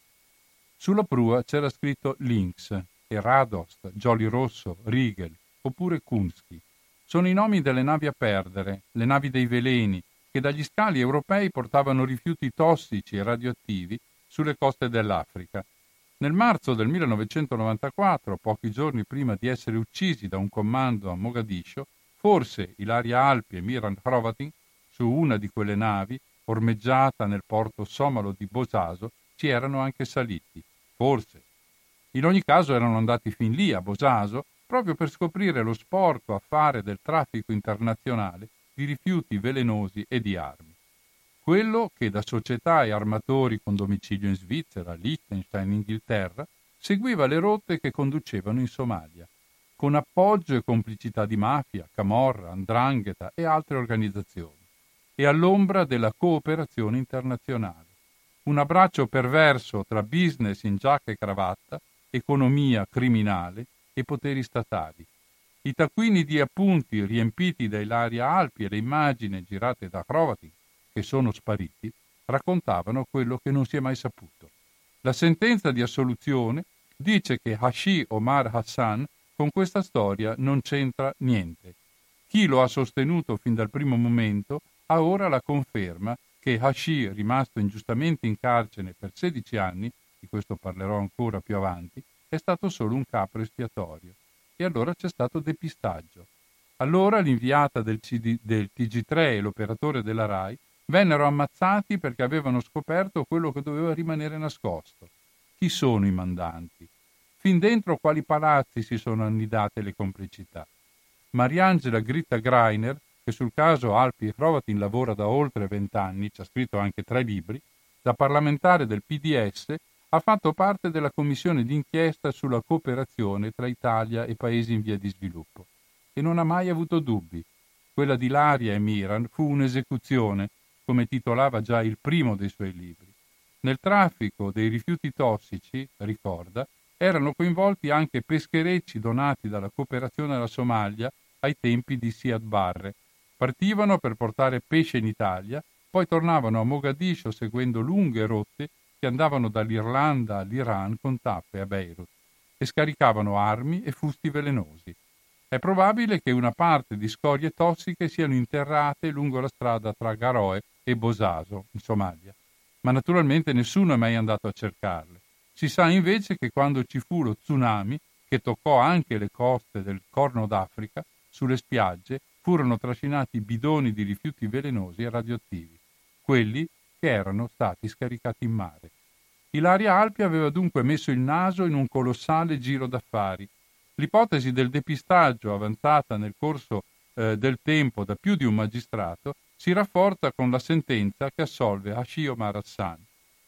Sulla prua c'era scritto Lynx e Radost, Jolly Rosso, Riegel oppure Kunsky. Sono i nomi delle navi a perdere, le navi dei veleni, che dagli scali europei portavano rifiuti tossici e radioattivi sulle coste dell'Africa. Nel marzo del millenovecentonovantaquattro, pochi giorni prima di essere uccisi da un comando a Mogadiscio, forse Ilaria Alpi e Miran Hrovatin, su una di quelle navi, ormeggiata nel porto somalo di Bosaso, ci erano anche saliti. Forse. In ogni caso erano andati fin lì, a Bosaso, proprio per scoprire lo sporco affare del traffico internazionale di rifiuti velenosi e di armi. Quello che da società e armatori con domicilio in Svizzera, Liechtenstein e Inghilterra seguiva le rotte che conducevano in Somalia, con appoggio e complicità di mafia, camorra, 'ndrangheta e altre organizzazioni, e all'ombra della cooperazione internazionale. Un abbraccio perverso tra business in giacca e cravatta, economia criminale e poteri statali. I taccuini di appunti riempiti da Ilaria Alpi e le immagini girate da Hrovatin, che sono spariti, raccontavano quello che non si è mai saputo. La sentenza di assoluzione dice che Hashi Omar Hassan con questa storia non c'entra niente. Chi lo ha sostenuto fin dal primo momento ha ora la conferma che Hashi, rimasto ingiustamente in carcere per sedici anni, di questo parlerò ancora più avanti, è stato solo un capro espiatorio. E allora c'è stato depistaggio. Allora l'inviata del, C D, del T G tre e l'operatore della RAI vennero ammazzati perché avevano scoperto quello che doveva rimanere nascosto. Chi sono i mandanti? Fin dentro quali palazzi si sono annidate le complicità? Mariangela Gritta Greiner, che sul caso Alpi Hrovatin lavora da oltre vent'anni, ci ha scritto anche tre libri, da parlamentare del P D S ha fatto parte della commissione d'inchiesta sulla cooperazione tra Italia e paesi in via di sviluppo e non ha mai avuto dubbi. Quella di Ilaria e Miran fu un'esecuzione, come titolava già il primo dei suoi libri. Nel traffico dei rifiuti tossici, ricorda, erano coinvolti anche pescherecci donati dalla cooperazione alla Somalia ai tempi di Siad Barre. Partivano per portare pesce in Italia, poi tornavano a Mogadiscio seguendo lunghe rotte che andavano dall'Irlanda all'Iran con tappe a Beirut e scaricavano armi e fusti velenosi. È probabile che una parte di scorie tossiche siano interrate lungo la strada tra Garoe e Bosaso, in Somalia, ma naturalmente nessuno è mai andato a cercarle. Si sa invece che quando ci fu lo tsunami, che toccò anche le coste del Corno d'Africa, sulle spiagge furono trascinati bidoni di rifiuti velenosi e radioattivi, quelli che erano stati scaricati in mare. Ilaria Alpi aveva dunque messo il naso in un colossale giro d'affari. L'ipotesi del depistaggio avanzata nel corso eh, del tempo da più di un magistrato si rafforza con la sentenza che assolve Hashi Omar Hassan.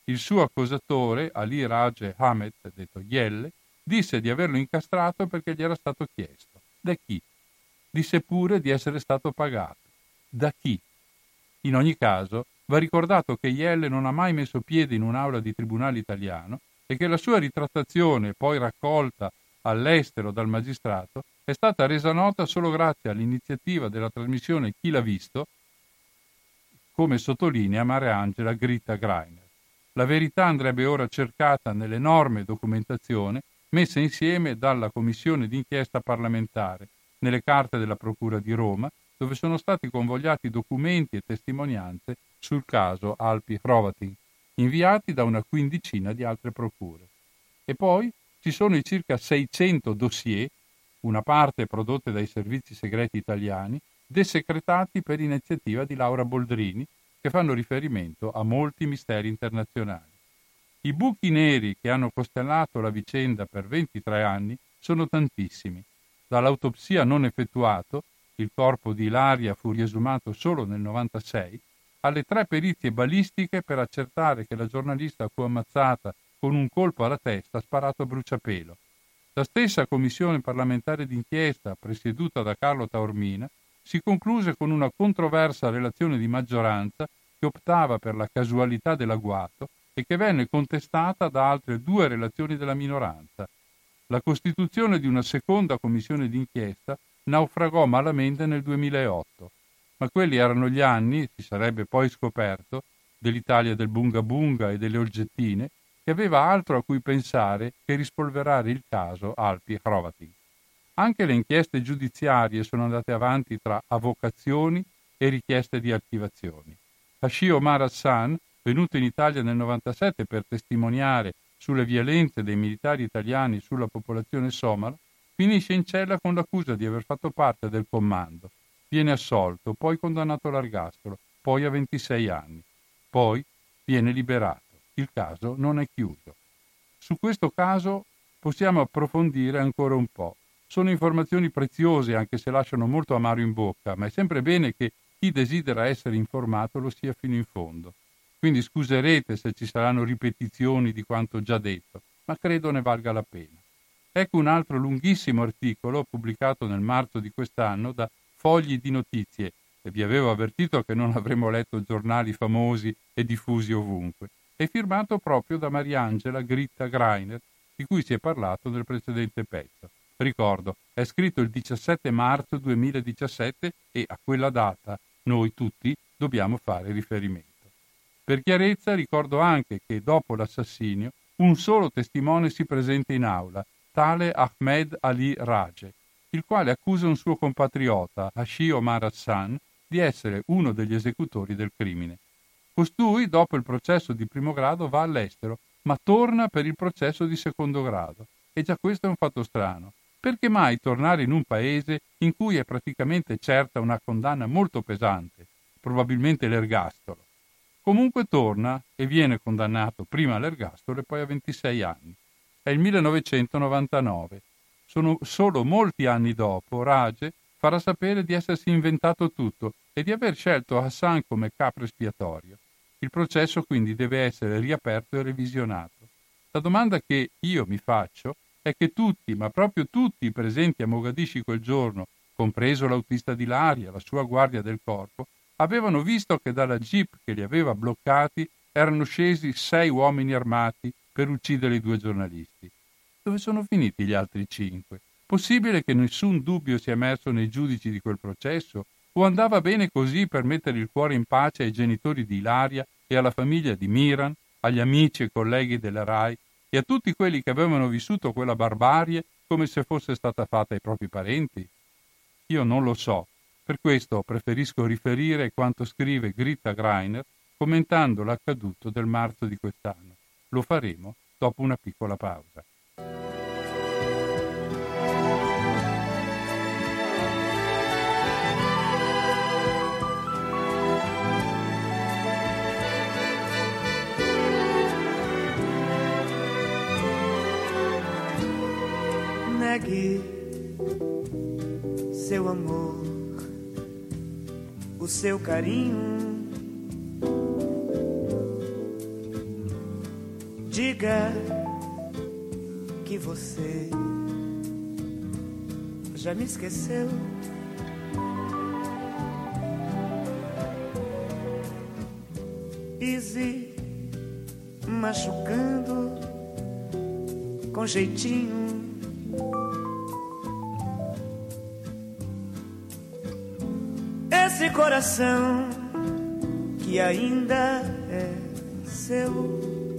Il suo accusatore, Ali Raj Ahmed, detto Yelle, disse di averlo incastrato perché gli era stato chiesto. Da chi? Disse pure di essere stato pagato. Da chi? In ogni caso, va ricordato che Yelle non ha mai messo piede in un'aula di tribunale italiano e che la sua ritrattazione, poi raccolta all'estero dal magistrato, è stata resa nota solo grazie all'iniziativa della trasmissione Chi l'ha visto, come sottolinea Mariangela Gritta Greiner. La verità andrebbe ora cercata nell'enorme documentazione messa insieme dalla Commissione d'inchiesta parlamentare, nelle carte della Procura di Roma, dove sono stati convogliati documenti e testimonianze sul caso Alpi Hrovatin, inviati da una quindicina di altre procure. E poi ci sono i circa seicento dossier, una parte prodotte dai servizi segreti italiani, desecretati per iniziativa di Laura Boldrini, che fanno riferimento a molti misteri internazionali. I buchi neri che hanno costellato la vicenda per ventitré anni sono tantissimi. Dall'autopsia non effettuato, il corpo di Ilaria fu riesumato solo nel novantasei, alle tre perizie balistiche per accertare che la giornalista fu ammazzata con un colpo alla testa sparato a bruciapelo. La stessa commissione parlamentare d'inchiesta, presieduta da Carlo Taormina, si concluse con una controversa relazione di maggioranza che optava per la casualità dell'agguato e che venne contestata da altre due relazioni della minoranza. La costituzione di una seconda commissione d'inchiesta naufragò malamente nel duemilaotto, ma quelli erano gli anni, si sarebbe poi scoperto, dell'Italia del bunga bunga e delle olgettine, che aveva altro a cui pensare che rispolverare il caso Alpi Hrovatin. Anche le inchieste giudiziarie sono andate avanti tra avocazioni e richieste di archivazioni. Hashi Omar Hassan, venuto in Italia nel novantasette per testimoniare sulle violenze dei militari italiani sulla popolazione somala, finisce in cella con l'accusa di aver fatto parte del comando. Viene assolto, poi condannato all'ergastolo, poi a ventisei anni. Poi viene liberato. Il caso non è chiuso. Su questo caso possiamo approfondire ancora un po'. Sono informazioni preziose, anche se lasciano molto amaro in bocca, ma è sempre bene che chi desidera essere informato lo sia fino in fondo. Quindi scuserete se ci saranno ripetizioni di quanto già detto, ma credo ne valga la pena. Ecco un altro lunghissimo articolo pubblicato nel marzo di quest'anno da Fogli di Notizie, e vi avevo avvertito che non avremmo letto giornali famosi e diffusi ovunque. È firmato proprio da Mariangela Gritta Greiner, di cui si è parlato nel precedente pezzo. Ricordo, è scritto il diciassette marzo duemiladiciassette e a quella data noi tutti dobbiamo fare riferimento. Per chiarezza ricordo anche che dopo l'assassinio un solo testimone si presenta in aula, tale Ahmed Ali Raj, il quale accusa un suo compatriota, Hashi Omar Hassan, di essere uno degli esecutori del crimine. Costui, dopo il processo di primo grado, va all'estero, ma torna per il processo di secondo grado. E già questo è un fatto strano. Perché mai tornare in un paese in cui è praticamente certa una condanna molto pesante, probabilmente l'ergastolo? Comunque torna e viene condannato prima all'ergastolo e poi a ventisei anni. È il millenovecentonovantanove. Sono solo molti anni dopo, Raj farà sapere di essersi inventato tutto e di aver scelto Hassan come capro espiatorio. Il processo quindi deve essere riaperto e revisionato. La domanda che io mi faccio è che tutti, ma proprio tutti i presenti a Mogadiscio quel giorno, compreso l'autista di Ilaria, la sua guardia del corpo, avevano visto che dalla jeep che li aveva bloccati erano scesi sei uomini armati per uccidere i due giornalisti. Dove sono finiti gli altri cinque? Possibile che nessun dubbio sia emerso nei giudici di quel processo? O andava bene così per mettere il cuore in pace ai genitori di Ilaria e alla famiglia di Miran, agli amici e colleghi della RAI e a tutti quelli che avevano vissuto quella barbarie come se fosse stata fatta ai propri parenti? Io non lo so. Per questo preferisco riferire quanto scrive Gritta Greiner commentando l'accaduto del marzo di quest'anno. Lo faremo dopo una piccola pausa. Negue seu amor, o seu carinho. Diga que você já me esqueceu. Pise machucando com jeitinho. Esse coração que ainda é seu.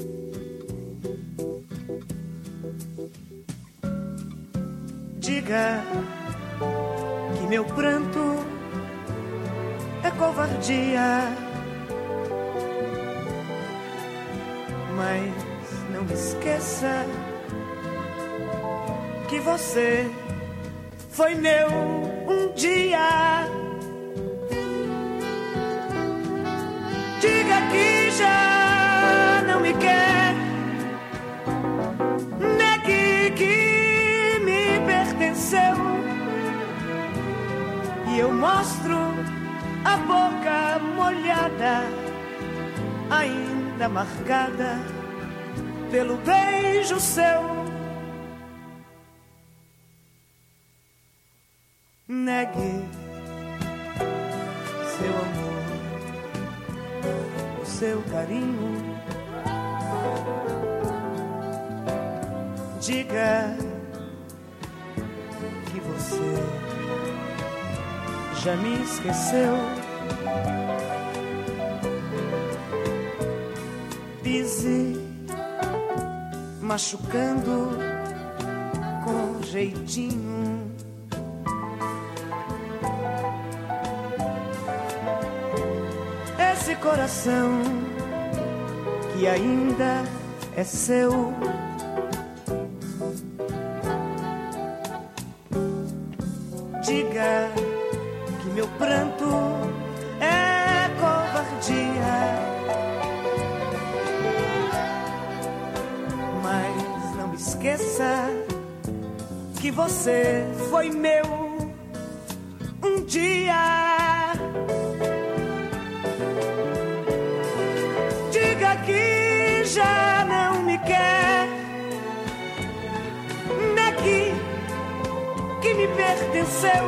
Diga que meu pranto é covardia, mas não me esqueça que você foi meu um dia. Diga que já não me quer, negue que me pertenceu, e eu mostro a boca molhada, ainda marcada pelo beijo seu. Negue seu amor, o seu carinho. Diga que você já me esqueceu. Pise machucando com jeitinho. Esse coração que ainda é seu. Diga que meu pranto é covardia, mas não me esqueça que você foi meu um dia. Diga que já não me quer, negue que me pertenceu,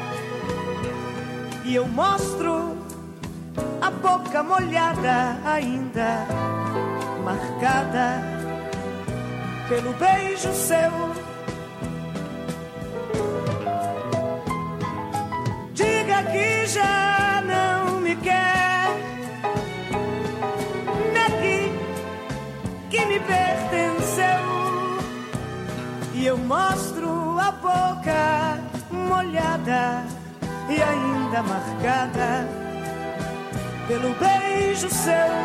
e eu mostro a boca molhada, ainda marcada pelo beijo seu. Diga que já não me quer, negue que me pertenceu, e eu mostro a boca molhada e ainda marcada pelo beijo seu.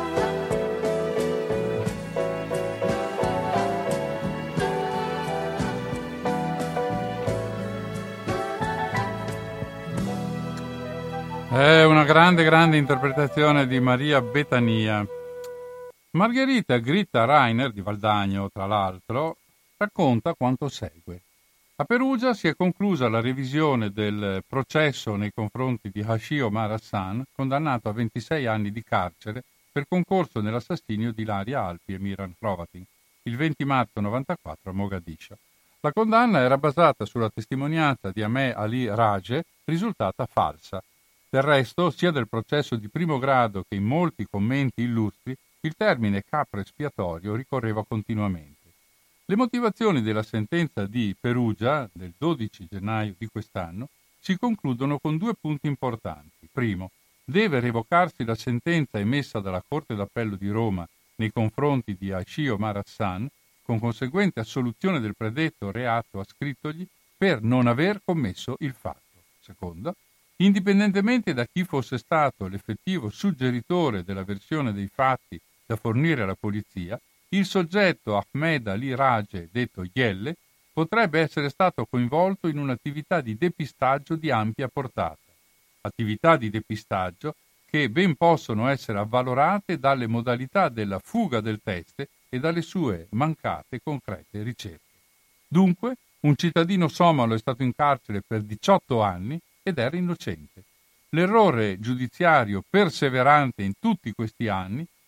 È una grande, grande interpretazione di Maria Betania. Margherita Gritta Rainer, di Valdagno, tra l'altro, racconta quanto segue. A Perugia si è conclusa la revisione del processo nei confronti di Hashi Omar Hassan, condannato a ventisei anni di carcere per concorso nell'assassinio di Ilaria Alpi e Miran Hrovatin, il venti marzo novantaquattro a Mogadiscio. La condanna era basata sulla testimonianza di Ahmed Ali Raje, risultata falsa. Del resto, sia del processo di primo grado che in molti commenti illustri, il termine capro espiatorio ricorreva continuamente. Le motivazioni della sentenza di Perugia, del dodici gennaio di quest'anno, si concludono con due punti importanti. Primo, deve revocarsi la sentenza emessa dalla Corte d'Appello di Roma nei confronti di Hashi Omar Hassan, con conseguente assoluzione del predetto reato ascrittogli per non aver commesso il fatto. Secondo, indipendentemente da chi fosse stato l'effettivo suggeritore della versione dei fatti da fornire alla polizia, il soggetto Ahmed Ali Raje, detto Yelle, potrebbe essere stato coinvolto in un'attività di depistaggio di ampia portata. Attività di depistaggio che ben possono essere avvalorate dalle modalità della fuga del teste e dalle sue mancate concrete ricerche. Dunque, un cittadino somalo è stato in carcere per diciotto anni ed era innocente. L'errore giudiziario perseverante in tutti questi anni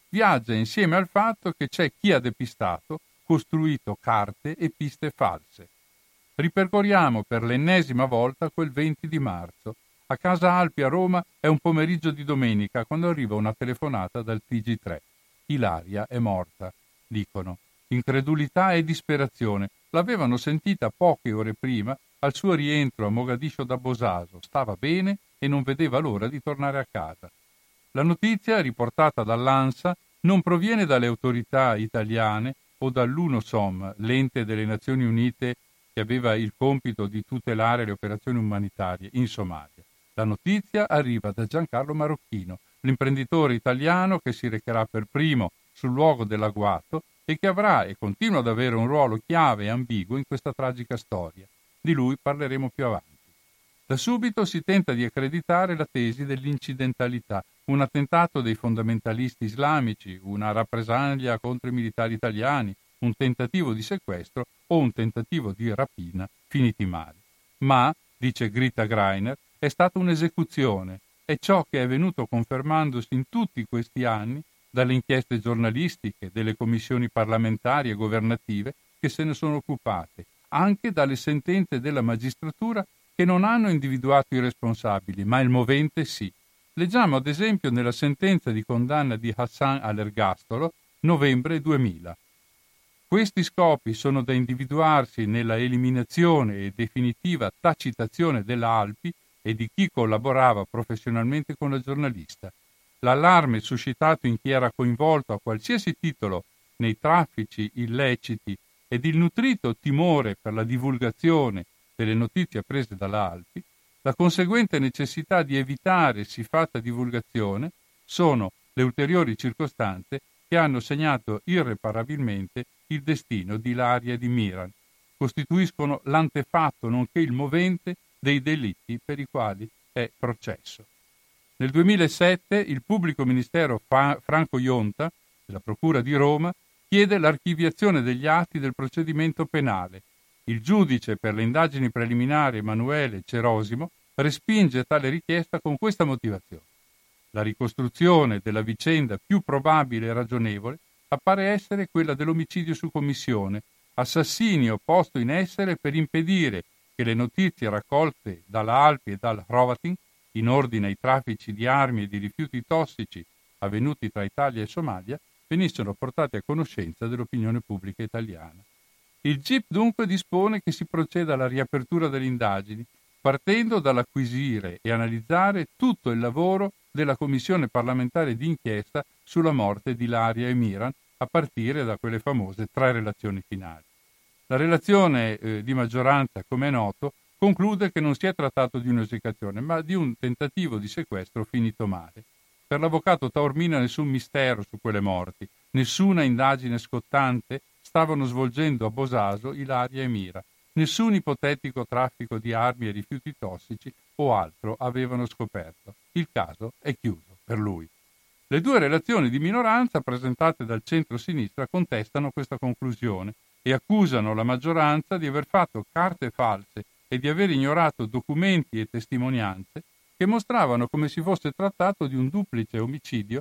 viaggia insieme al fatto che c'è chi ha depistato, costruito carte e piste false. Ripercorriamo per l'ennesima volta quel venti di marzo. A Casa Alpi a Roma è un pomeriggio di domenica quando arriva una telefonata dal T G tre. Ilaria è morta, dicono. Incredulità e disperazione. L'avevano sentita poche ore prima al suo rientro a Mogadiscio da Bosaso. Stava bene e non vedeva l'ora di tornare a casa. La notizia, riportata dall'ANSA, non proviene dalle autorità italiane o dall'UNOSOM, l'ente delle Nazioni Unite che aveva il compito di tutelare le operazioni umanitarie in Somalia. La notizia arriva da Giancarlo Marocchino, l'imprenditore italiano che si recherà per primo sul luogo dell'agguato e che avrà e continua ad avere un ruolo chiave e ambiguo in questa tragica storia. Di lui parleremo più avanti. Da subito si tenta di accreditare la tesi dell'incidentalità, un attentato dei fondamentalisti islamici, una rappresaglia contro i militari italiani, un tentativo di sequestro o un tentativo di rapina finiti male. Ma, dice Greta Greiner, è stata un'esecuzione, è ciò che è venuto confermandosi in tutti questi anni dalle inchieste giornalistiche, delle commissioni parlamentari e governative che se ne sono occupate, anche dalle sentenze della magistratura che non hanno individuato i responsabili, ma il movente sì. Leggiamo ad esempio nella sentenza di condanna di Hassan all'ergastolo, novembre duemila. Questi scopi sono da individuarsi nella eliminazione e definitiva tacitazione della Alpi e di chi collaborava professionalmente con la giornalista. L'allarme suscitato in chi era coinvolto a qualsiasi titolo nei traffici illeciti ed il nutrito timore per la divulgazione delle notizie prese dalla Alpi, la conseguente necessità di evitare siffatta divulgazione sono le ulteriori circostanze che hanno segnato irreparabilmente il destino di Ilaria e di Miran, costituiscono l'antefatto nonché il movente dei delitti per i quali è processo. Nel duemilasette il pubblico ministero Fa- Franco Ionta, della Procura di Roma, chiede l'archiviazione degli atti del procedimento penale. Il giudice per le indagini preliminari Emanuele Cerosimo respinge tale richiesta con questa motivazione. La ricostruzione della vicenda più probabile e ragionevole appare essere quella dell'omicidio su commissione, assassinio posto in essere per impedire che le notizie raccolte dalla Alpi e dal Hrovatin in ordine ai traffici di armi e di rifiuti tossici avvenuti tra Italia e Somalia venissero portate a conoscenza dell'opinione pubblica italiana. Il G I P dunque dispone che si proceda alla riapertura delle indagini, partendo dall'acquisire e analizzare tutto il lavoro della Commissione parlamentare d'inchiesta sulla morte di Ilaria e Miran, a partire da quelle famose tre relazioni finali. La relazione eh, di maggioranza, come è noto, conclude che non si è trattato di un'esecuzione, ma di un tentativo di sequestro finito male. Per l'avvocato Taormina nessun mistero su quelle morti, nessuna indagine scottante stavano svolgendo a Bosaso Ilaria e Mira, nessun ipotetico traffico di armi e rifiuti tossici o altro avevano scoperto. Il caso è chiuso per lui. Le due relazioni di minoranza presentate dal centro-sinistra contestano questa conclusione e accusano la maggioranza di aver fatto carte false e di aver ignorato documenti e testimonianze che mostravano come si fosse trattato di un duplice omicidio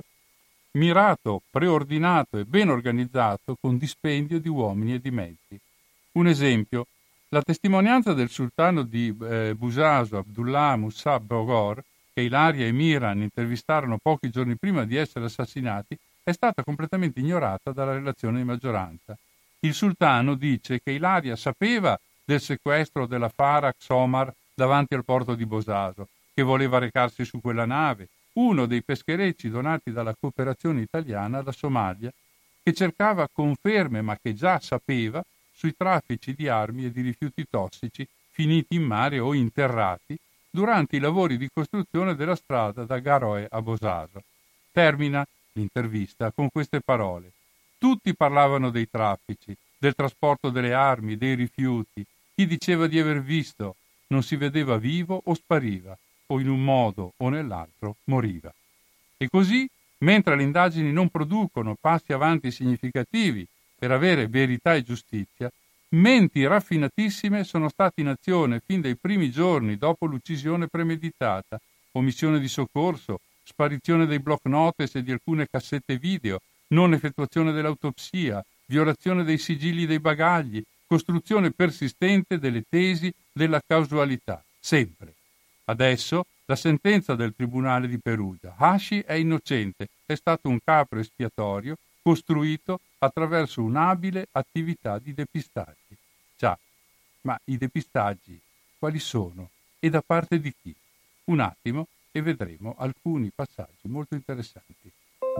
mirato, preordinato e ben organizzato con dispendio di uomini e di mezzi. Un esempio, la testimonianza del sultano di eh, Bosaso, Abdullah Musa Bogor, che Ilaria e Miran intervistarono pochi giorni prima di essere assassinati, è stata completamente ignorata dalla relazione di maggioranza. Il sultano dice che Ilaria sapeva del sequestro della Farax Omar davanti al porto di Bosaso, che voleva recarsi su quella nave, uno dei pescherecci donati dalla cooperazione italiana alla Somalia, che cercava conferme ma che già sapeva sui traffici di armi e di rifiuti tossici finiti in mare o interrati durante i lavori di costruzione della strada da Garoe a Bosaso. Termina l'intervista con queste parole. Tutti parlavano dei traffici, del trasporto delle armi, dei rifiuti. Chi diceva di aver visto non si vedeva vivo o spariva, o in un modo o nell'altro moriva. E così, mentre le indagini non producono passi avanti significativi per avere verità e giustizia, menti raffinatissime sono state in azione fin dai primi giorni dopo l'uccisione premeditata, omissione di soccorso, sparizione dei block notice e di alcune cassette video, non effettuazione dell'autopsia, violazione dei sigilli dei bagagli, costruzione persistente delle tesi della casualità, sempre. Adesso la sentenza del Tribunale di Perugia. Hashi è innocente, è stato un capro espiatorio costruito attraverso un'abile attività di depistaggi. Già, ma i depistaggi quali sono e da parte di chi? Un attimo e vedremo alcuni passaggi molto interessanti.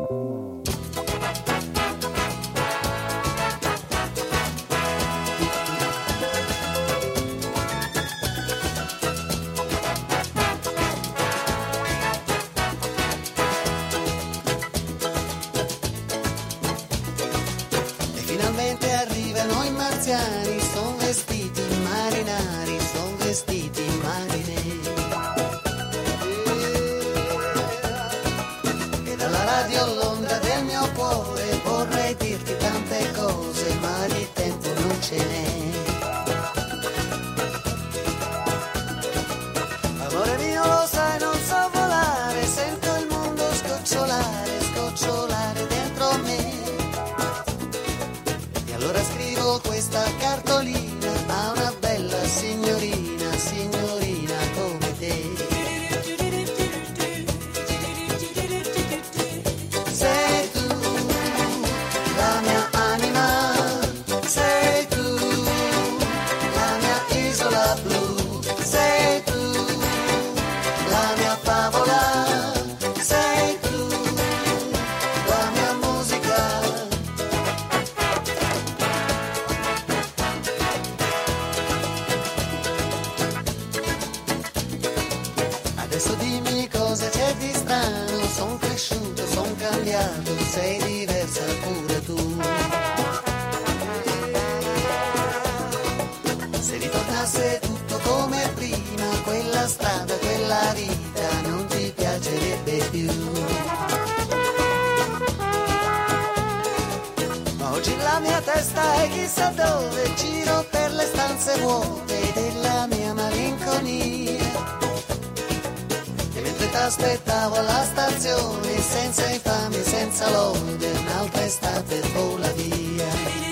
Finalmente arrivano i marziani, son vestiti marinari, son vestiti marinai. E dalla radio l'onda del mio cuore vorrei dirti tante cose, ma di tempo non ce n'è. Amore mio, lo sai, non so volare, sento il mondo scocciolare, scocciolare dentro me. Allora scrivo questa cartolina a una bella signorina, signorina come te. Sei tu la mia anima, sei tu la mia isola blu, sei tu la mia favola, sei tu la mia musica. Adesso dimmi cosa c'è di strano, son cresciuto, son cambiato, sei diversa pure tu. Se ritornasse tutto come prima, quella strada, quella vita non ti piacerebbe più. Ma oggi la mia testa è chissà dove, giro per le stanze vuote della mia malinconia. T'aspettavo alla stazione, senza infamia, senza lode, un'altra estate vola via.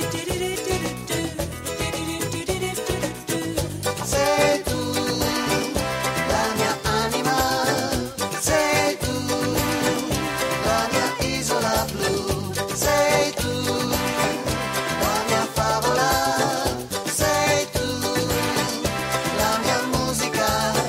Sei tu la mia anima, sei tu la mia isola blu, sei tu la mia favola, sei tu la mia musica.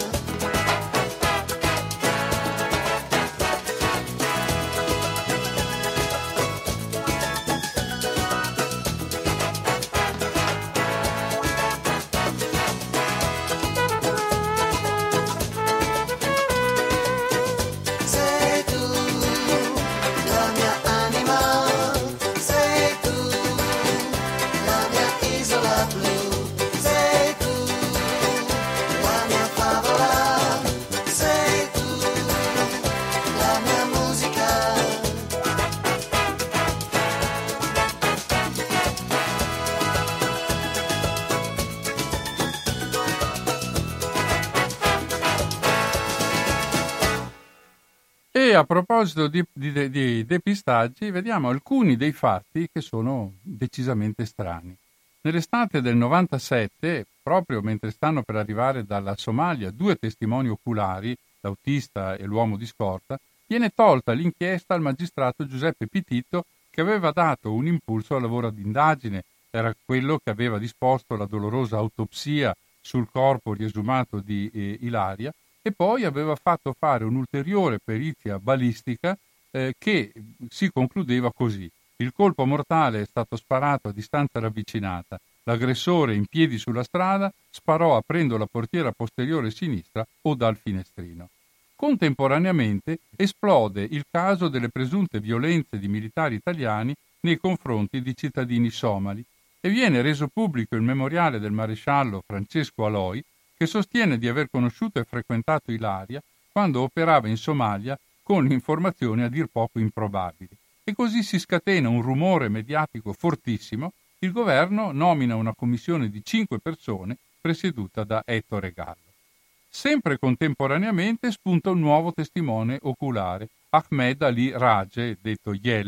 E a proposito di, di, di depistaggi, vediamo alcuni dei fatti che sono decisamente strani. Nell'estate del novantasette, proprio mentre stanno per arrivare dalla Somalia due testimoni oculari, l'autista e l'uomo di scorta, viene tolta l'inchiesta al magistrato Giuseppe Pititto, che aveva dato un impulso al lavoro d'indagine. Era quello che aveva disposto la dolorosa autopsia sul corpo riesumato di eh, Ilaria, e poi aveva fatto fare un'ulteriore perizia balistica eh, che si concludeva così. Il colpo mortale è stato sparato a distanza ravvicinata. L'aggressore, in piedi sulla strada, sparò aprendo la portiera posteriore sinistra o dal finestrino. Contemporaneamente esplode il caso delle presunte violenze di militari italiani nei confronti di cittadini somali e viene reso pubblico il memoriale del maresciallo Francesco Aloi, che sostiene di aver conosciuto e frequentato Ilaria quando operava in Somalia con informazioni a dir poco improbabili. E così si scatena un rumore mediatico fortissimo. Il governo nomina una commissione di cinque persone presieduta da Ettore Gallo. Sempre contemporaneamente spunta un nuovo testimone oculare, Ahmed Ali Raje, detto Ielle,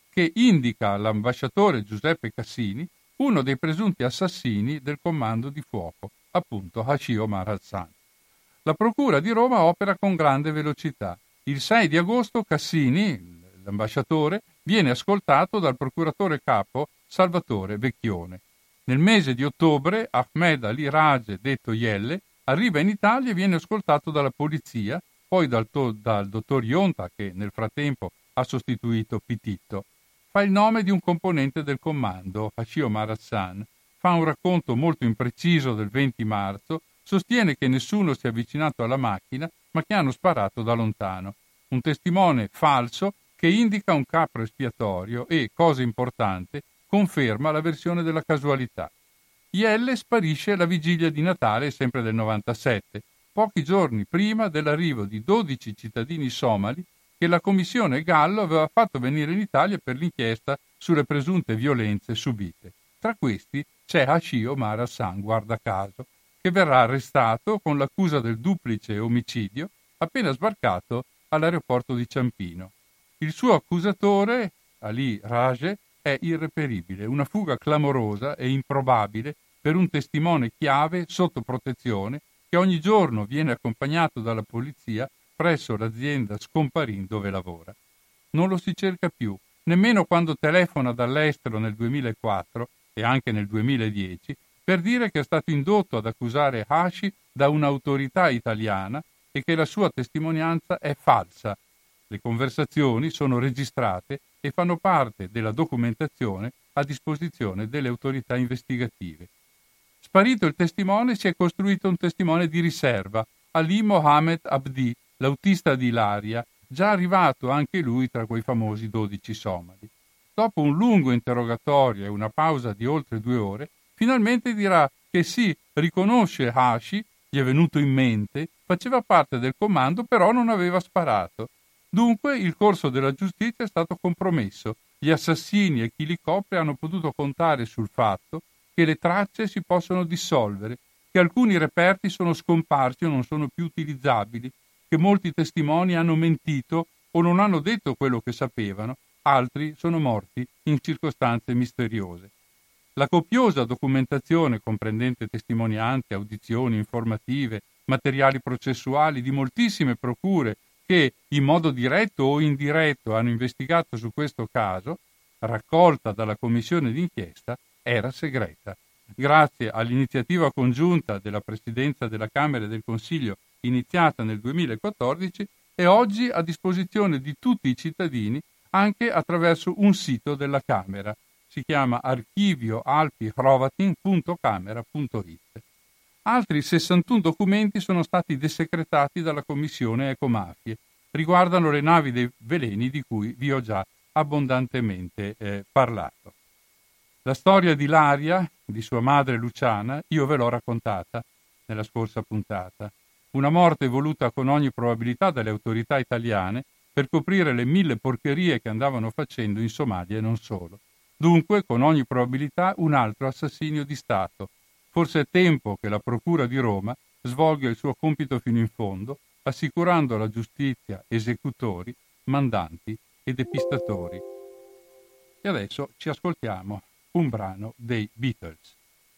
che indica all'ambasciatore Giuseppe Cassini uno dei presunti assassini del comando di fuoco, appunto Hashi Omar Hassan. La procura di Roma opera con grande velocità. Il sei di agosto Cassini, l'ambasciatore, viene ascoltato dal procuratore capo Salvatore Vecchione. Nel mese di ottobre Ahmed Ali Rage, detto Ielle, arriva in Italia e viene ascoltato dalla polizia, poi dal, to- dal dottor Ionta, che nel frattempo ha sostituito Pititto. Fa il nome di un componente del comando, Hashi Omar Hassan, fa un racconto molto impreciso del venti marzo, sostiene che nessuno si è avvicinato alla macchina, ma che hanno sparato da lontano. Un testimone falso che indica un capro espiatorio e, cosa importante, conferma la versione della casualità. Ielle sparisce la vigilia di Natale, sempre del novantasette, pochi giorni prima dell'arrivo di dodici cittadini somali che la commissione Gallo aveva fatto venire in Italia per l'inchiesta sulle presunte violenze subite. Tra questi c'è Hashi Omar Hassan, guarda caso, che verrà arrestato con l'accusa del duplice omicidio appena sbarcato all'aeroporto di Ciampino. Il suo accusatore, Ali Rage, è irreperibile, una fuga clamorosa e improbabile per un testimone chiave sotto protezione che ogni giorno viene accompagnato dalla polizia presso l'azienda Scomparin dove lavora. Non lo si cerca più, nemmeno quando telefona dall'estero nel duemilaquattro e anche nel duemiladieci per dire che è stato indotto ad accusare Hashi da un'autorità italiana e che la sua testimonianza è falsa. Le conversazioni sono registrate e fanno parte della documentazione a disposizione delle autorità investigative. Sparito il testimone, si è costruito un testimone di riserva, Ali Mohamed Abdi, l'autista di Ilaria, già arrivato anche lui tra quei famosi dodici somali. Dopo un lungo interrogatorio e una pausa di oltre due ore, finalmente dirà che sì, riconosce Hashi, gli è venuto in mente, faceva parte del comando, però non aveva sparato. Dunque il corso della giustizia è stato compromesso. Gli assassini e chi li copre hanno potuto contare sul fatto che le tracce si possono dissolvere, che alcuni reperti sono scomparsi o non sono più utilizzabili, che molti testimoni hanno mentito o non hanno detto quello che sapevano, altri sono morti in circostanze misteriose. La copiosa documentazione comprendente testimonianze, audizioni, informative, materiali processuali di moltissime procure che in modo diretto o indiretto hanno investigato su questo caso, raccolta dalla commissione d'inchiesta, era segreta. Grazie all'iniziativa congiunta della Presidenza della Camera e del Consiglio iniziata nel duemilaquattordici è oggi a disposizione di tutti i cittadini anche attraverso un sito della Camera. Si chiama archivio alpi hrovatin punto camera punto it. Altri sessantuno documenti sono stati desecretati dalla Commissione Ecomafie. Riguardano le navi dei veleni di cui vi ho già abbondantemente eh, parlato. La storia di Ilaria, di sua madre Luciana, io ve l'ho raccontata nella scorsa puntata. Una morte voluta con ogni probabilità dalle autorità italiane per coprire le mille porcherie che andavano facendo in Somalia e non solo. Dunque, con ogni probabilità, un altro assassinio di Stato. Forse è tempo che la Procura di Roma svolga il suo compito fino in fondo, assicurando alla giustizia esecutori, mandanti e depistatori. E adesso ci ascoltiamo un brano dei Beatles.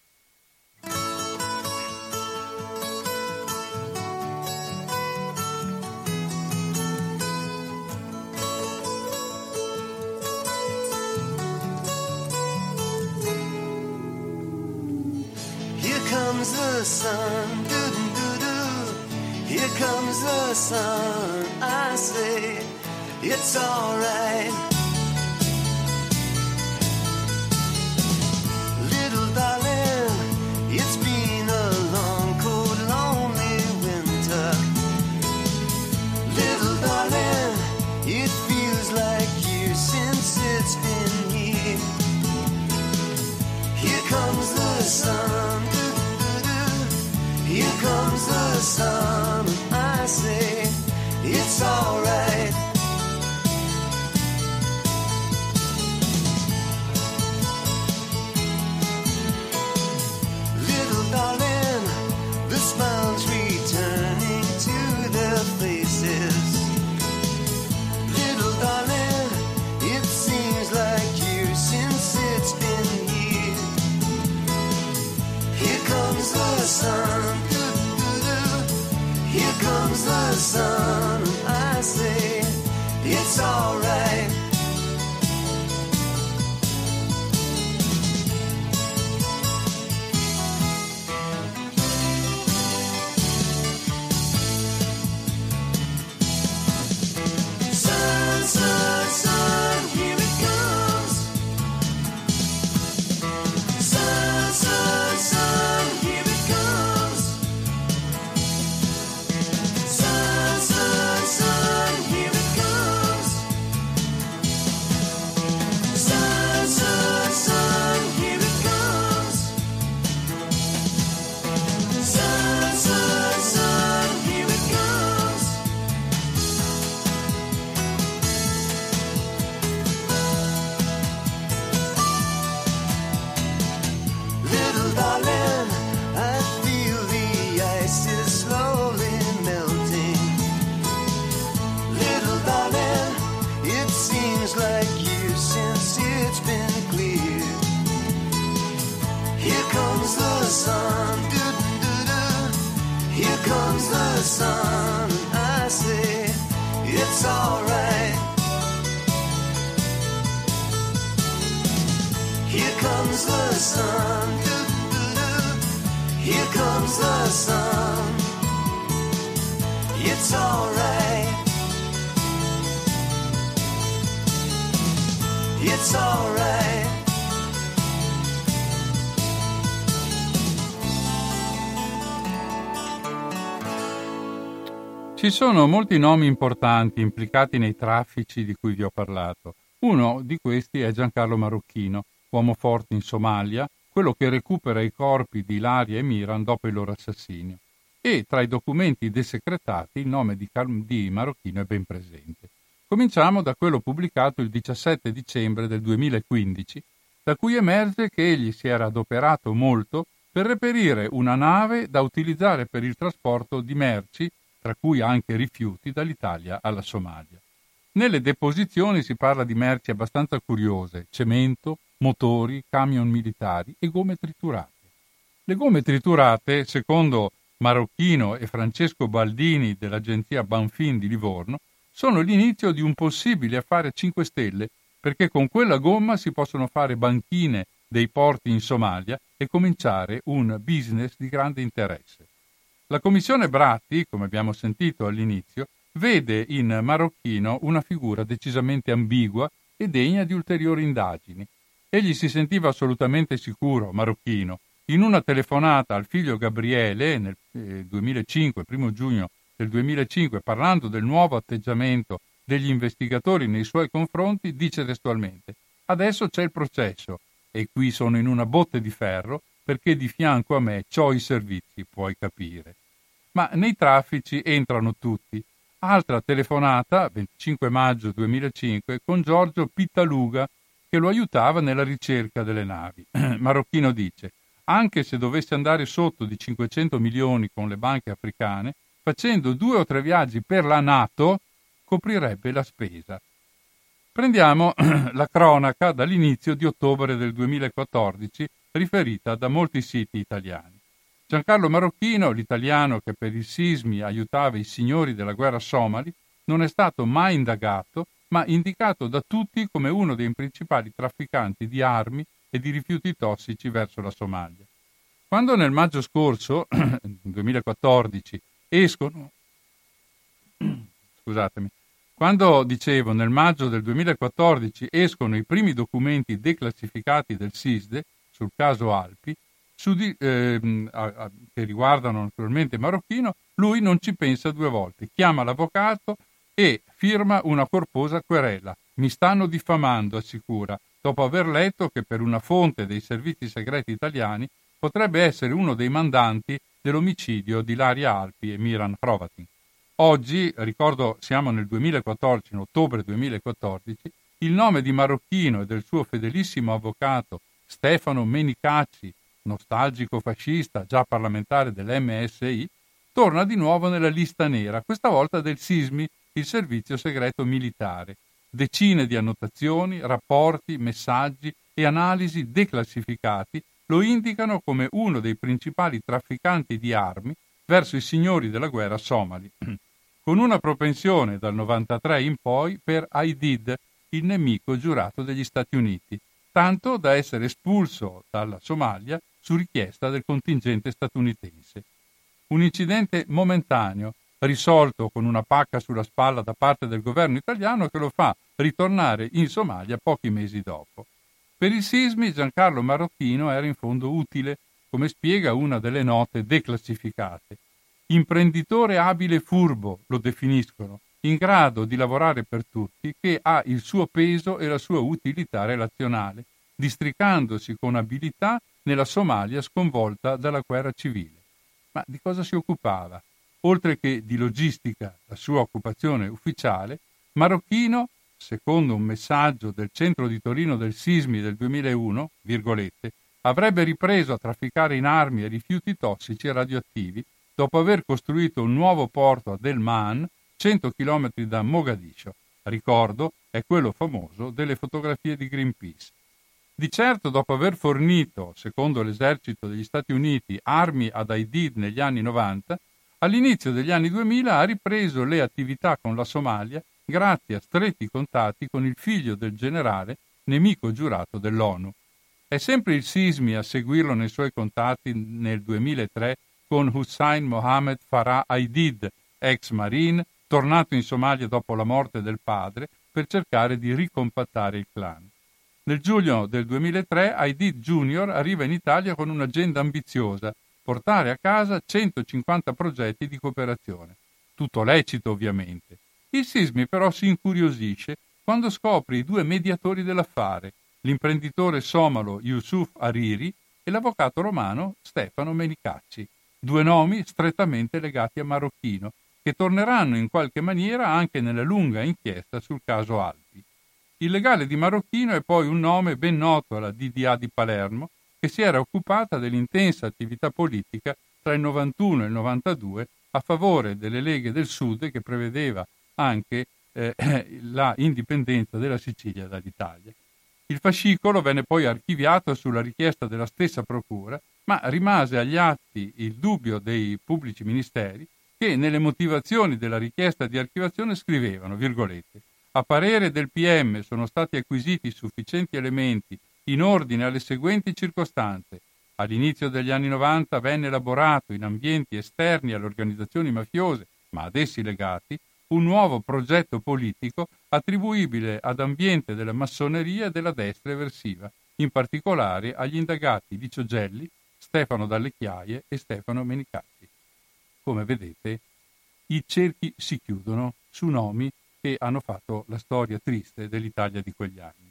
Here comes the sun, doo-doo-doo-doo. Here comes the sun, I say, it's alright. Little darling, it's been a long, cold, lonely winter. Little darling, it feels like years since it's been here. Here comes the sun, doo-doo-doo. Here comes the sun, I say, it's alright. Little darling, the smiles returning to their faces. Little darling, it seems like comes the sun, I say it's alright. Sun, sun, sun, here it comes. Sun, sun, sun, here it comes. Sun, sun, sun, here it comes. Sun, sun, sun, here it comes. Sun, sun, sun, here it comes. Little darling, I feel the ice is slowly melting. Little darling, it seems like years since it's been clear. Here comes the sun, doo-doo-doo. Here comes the sun, I say it's alright. Here comes the sun, doo-doo-doo. Here comes the sun, it's alright. It's alright. Ci sono molti nomi importanti implicati nei traffici di cui vi ho parlato. Uno di questi è Giancarlo Marocchino, uomo forte in Somalia, quello che recupera i corpi di Ilaria e Miran dopo il loro assassinio. E tra i documenti desecretati il nome di, Car- di Marocchino è ben presente. Cominciamo da quello pubblicato il diciassette dicembre del duemilaquindici, da cui emerge che egli si era adoperato molto per reperire una nave da utilizzare per il trasporto di merci, tra cui anche rifiuti, dall'Italia alla Somalia. Nelle deposizioni si parla di merci abbastanza curiose: cemento, motori, camion militari e gomme triturate. Le gomme triturate, secondo Marocchino e Francesco Baldini dell'agenzia Banfin di Livorno, sono l'inizio di un possibile affare cinque stelle, perché con quella gomma si possono fare banchine dei porti in Somalia e cominciare un business di grande interesse. La commissione Bratti, come abbiamo sentito all'inizio, vede in Marocchino una figura decisamente ambigua e degna di ulteriori indagini. Egli si sentiva assolutamente sicuro, Marocchino. In una telefonata al figlio Gabriele nel eh, duemilacinque, primo giugno del duemilacinque, parlando del nuovo atteggiamento degli investigatori nei suoi confronti, dice testualmente: «Adesso c'è il processo e qui sono in una botte di ferro perché di fianco a me c'ho i servizi, puoi capire». Ma nei traffici entrano tutti. Altra telefonata, venticinque maggio duemilacinque, con Giorgio Pittaluga, che lo aiutava nella ricerca delle navi. Marocchino dice: «Anche se dovesse andare sotto di cinquecento milioni con le banche africane, facendo due o tre viaggi per la NATO, coprirebbe la spesa». Prendiamo la cronaca dall'inizio di ottobre del duemilaquattordici, riferita da molti siti italiani. Giancarlo Marocchino, l'italiano che per i sismi aiutava i signori della guerra somali, non è stato mai indagato, ma indicato da tutti come uno dei principali trafficanti di armi e di rifiuti tossici verso la Somalia. Quando nel maggio scorso, duemilaquattordici, escono... Scusatemi. Quando, dicevo, nel maggio del duemilaquattordici escono i primi documenti declassificati del SISDE sul caso Alpi, Su di, eh, a, a, che riguardano naturalmente Marocchino, lui non ci pensa due volte, chiama l'avvocato e firma una corposa querela. «Mi stanno diffamando», assicura, dopo aver letto che per una fonte dei servizi segreti italiani potrebbe essere uno dei mandanti dell'omicidio di Ilaria Alpi e Miran Hrovatin. Oggi, ricordo, siamo nel duemilaquattordici, in ottobre duemilaquattordici, il nome di Marocchino e del suo fedelissimo avvocato Stefano Menicacci, nostalgico fascista, già parlamentare dell'emme esse i, torna di nuovo nella lista nera, questa volta del SISMI, il servizio segreto militare. Decine di annotazioni, rapporti, messaggi e analisi declassificati lo indicano come uno dei principali trafficanti di armi verso i signori della guerra somali, con una propensione dal novantatré in poi per Aidid, il nemico giurato degli Stati Uniti, tanto da essere espulso dalla Somalia su richiesta del contingente statunitense. Un incidente momentaneo, risolto con una pacca sulla spalla da parte del governo italiano, che lo fa ritornare in Somalia pochi mesi dopo. Per i sismi Giancarlo Marocchino era in fondo utile, come spiega una delle note declassificate. Imprenditore abile e furbo, lo definiscono, in grado di lavorare per tutti, che ha il suo peso e la sua utilità relazionale, districandosi con abilità nella Somalia sconvolta dalla guerra civile. Ma di cosa si occupava? Oltre che di logistica, la sua occupazione ufficiale, Marocchino, secondo un messaggio del centro di Torino del Sismi del duemilauno, virgolette, avrebbe ripreso a trafficare in armi e rifiuti tossici e radioattivi dopo aver costruito un nuovo porto a Delman, cento chilometri da Mogadiscio. Ricordo, è quello famoso delle fotografie di Greenpeace. Di certo, dopo aver fornito, secondo l'esercito degli Stati Uniti, armi ad Aidid negli anni novanta, all'inizio degli anni duemila ha ripreso le attività con la Somalia grazie a stretti contatti con il figlio del generale, nemico giurato dell'ONU. È sempre il Sismi a seguirlo nei suoi contatti nel duemilatré con Hussein Mohammed Farah Aidid, ex marine, tornato in Somalia dopo la morte del padre per cercare di ricompattare il clan. Nel giugno del duemilatré Aidid Junior arriva in Italia con un'agenda ambiziosa, portare a casa centocinquanta progetti di cooperazione. Tutto lecito, ovviamente. Il Sismi però si incuriosisce quando scopre i due mediatori dell'affare, l'imprenditore somalo Yusuf Hariri e l'avvocato romano Stefano Menicacci, due nomi strettamente legati a Marocchino, che torneranno in qualche maniera anche nella lunga inchiesta sul caso Alpi. Il legale di Marocchino è poi un nome ben noto alla D D A di Palermo, che si era occupata dell'intensa attività politica tra il novantuno e il novantadue a favore delle Leghe del Sud, che prevedeva anche eh, la indipendenza della Sicilia dall'Italia. Il fascicolo venne poi archiviato sulla richiesta della stessa procura, ma rimase agli atti il dubbio dei pubblici ministeri che nelle motivazioni della richiesta di archiviazione scrivevano, virgolette, a parere del P M sono stati acquisiti sufficienti elementi in ordine alle seguenti circostanze. All'inizio degli anni novanta venne elaborato in ambienti esterni alle organizzazioni mafiose, ma ad essi legati, un nuovo progetto politico attribuibile ad ambiente della massoneria e della destra eversiva, in particolare agli indagati Licio Gelli, Stefano Dalle Chiaie e Stefano Menicacci. Come vedete, i cerchi si chiudono su nomi che hanno fatto la storia triste dell'Italia di quegli anni.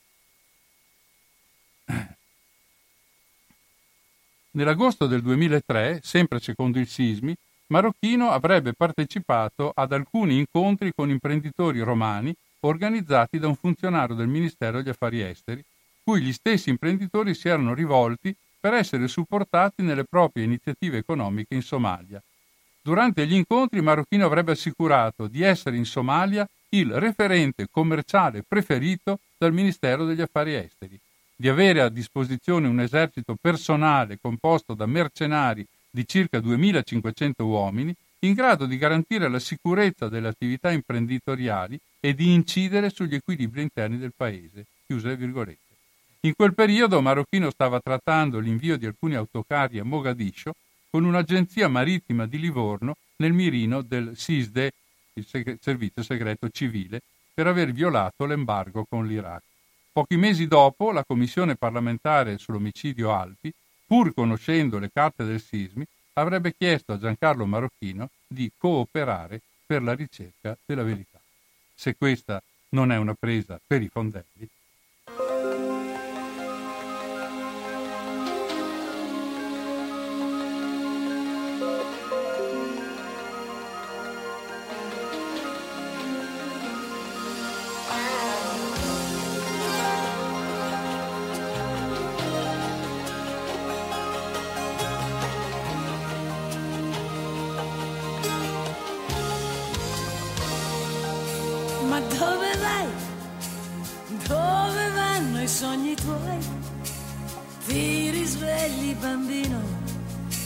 Nell'agosto del duemilatré, sempre secondo il Sismi, Marocchino avrebbe partecipato ad alcuni incontri con imprenditori romani organizzati da un funzionario del Ministero degli Affari Esteri, cui gli stessi imprenditori si erano rivolti per essere supportati nelle proprie iniziative economiche in Somalia. Durante gli incontri Marocchino avrebbe assicurato di essere in Somalia il referente commerciale preferito dal Ministero degli Affari Esteri, di avere a disposizione un esercito personale composto da mercenari di circa duemilacinquecento uomini, in grado di garantire la sicurezza delle attività imprenditoriali e di incidere sugli equilibri interni del paese. Chiuse le virgolette. In quel periodo Marocchino stava trattando l'invio di alcuni autocarri a Mogadiscio con un'agenzia marittima di Livorno nel mirino del S I S D E, il seg- servizio segreto civile, per aver violato l'embargo con l'Iraq. Pochi mesi dopo, la Commissione parlamentare sull'omicidio Alpi, pur conoscendo le carte del Sismi, avrebbe chiesto a Giancarlo Marocchino di cooperare per la ricerca della verità. Se questa non è una presa per i fondelli.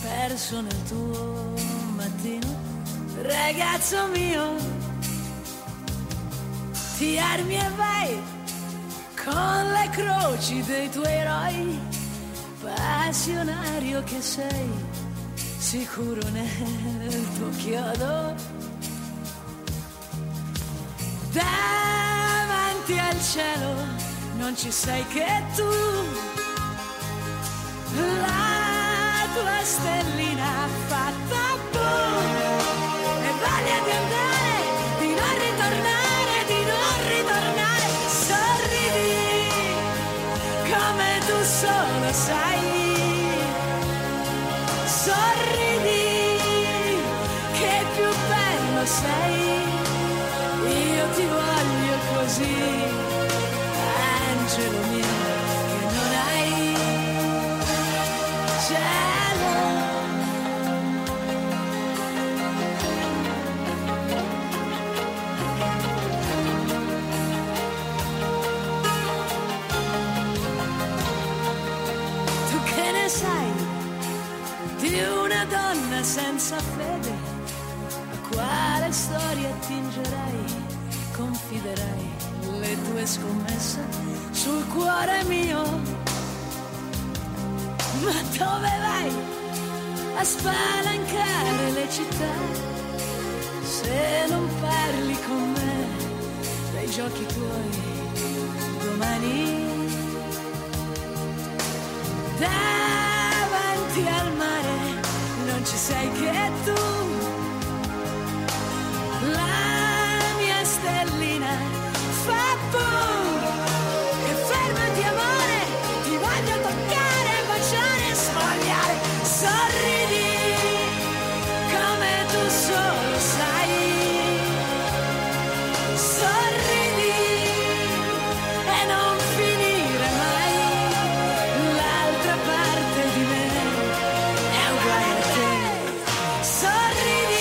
perso nel tuo mattino, ragazzo mio, ti armi e vai con le croci dei tuoi eroi, passionario che sei, sicuro nel tuo chiodo, davanti al cielo non ci sei che tu, la tua stellina fatta boom, e voglia di andare, di non ritornare, di non ritornare, sorridi come tu solo sai, sorridi che più bello sei, io ti voglio così, angelo mio, che non hai cielo. Tu che ne sai di una donna senza fede, a quale storia attingerai? Confiderai le tue scommesse sul cuore mio, ma dove vai a spalancare le città se non parli con me dei giochi tuoi domani? Davanti al mare non ci sei che tu, la stellina fa boom, e fermati amore, ti voglio toccare, baciare, sfogliare, sorridi come tu solo sai, sorridi e non finire mai, l'altra parte di me è uguale a te, sorridi.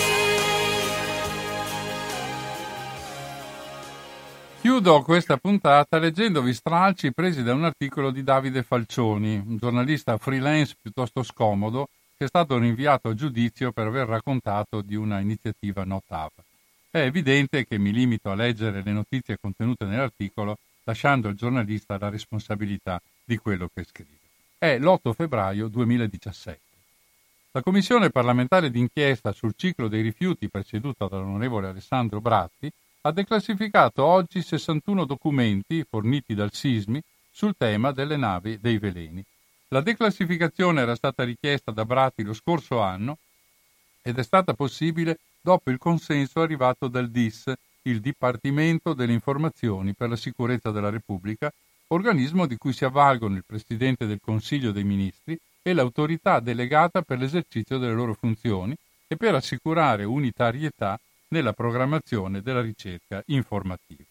Chiudo questa puntata leggendovi stralci presi da un articolo di Davide Falcioni, un giornalista freelance piuttosto scomodo, che è stato rinviato a giudizio per aver raccontato di una iniziativa no T A V. È evidente che mi limito a leggere le notizie contenute nell'articolo, lasciando al giornalista la responsabilità di quello che scrive. È l'otto febbraio duemiladiciassette. La Commissione parlamentare d'inchiesta sul ciclo dei rifiuti, presieduta dall'onorevole Alessandro Bratti, ha declassificato oggi sessantuno documenti forniti dal SISMI sul tema delle navi dei veleni. La declassificazione era stata richiesta da Bratti lo scorso anno ed è stata possibile dopo il consenso arrivato dal D I S, il Dipartimento delle Informazioni per la Sicurezza della Repubblica, organismo di cui si avvalgono il Presidente del Consiglio dei Ministri e l'autorità delegata per l'esercizio delle loro funzioni e per assicurare unitarietà nella programmazione della ricerca informativa.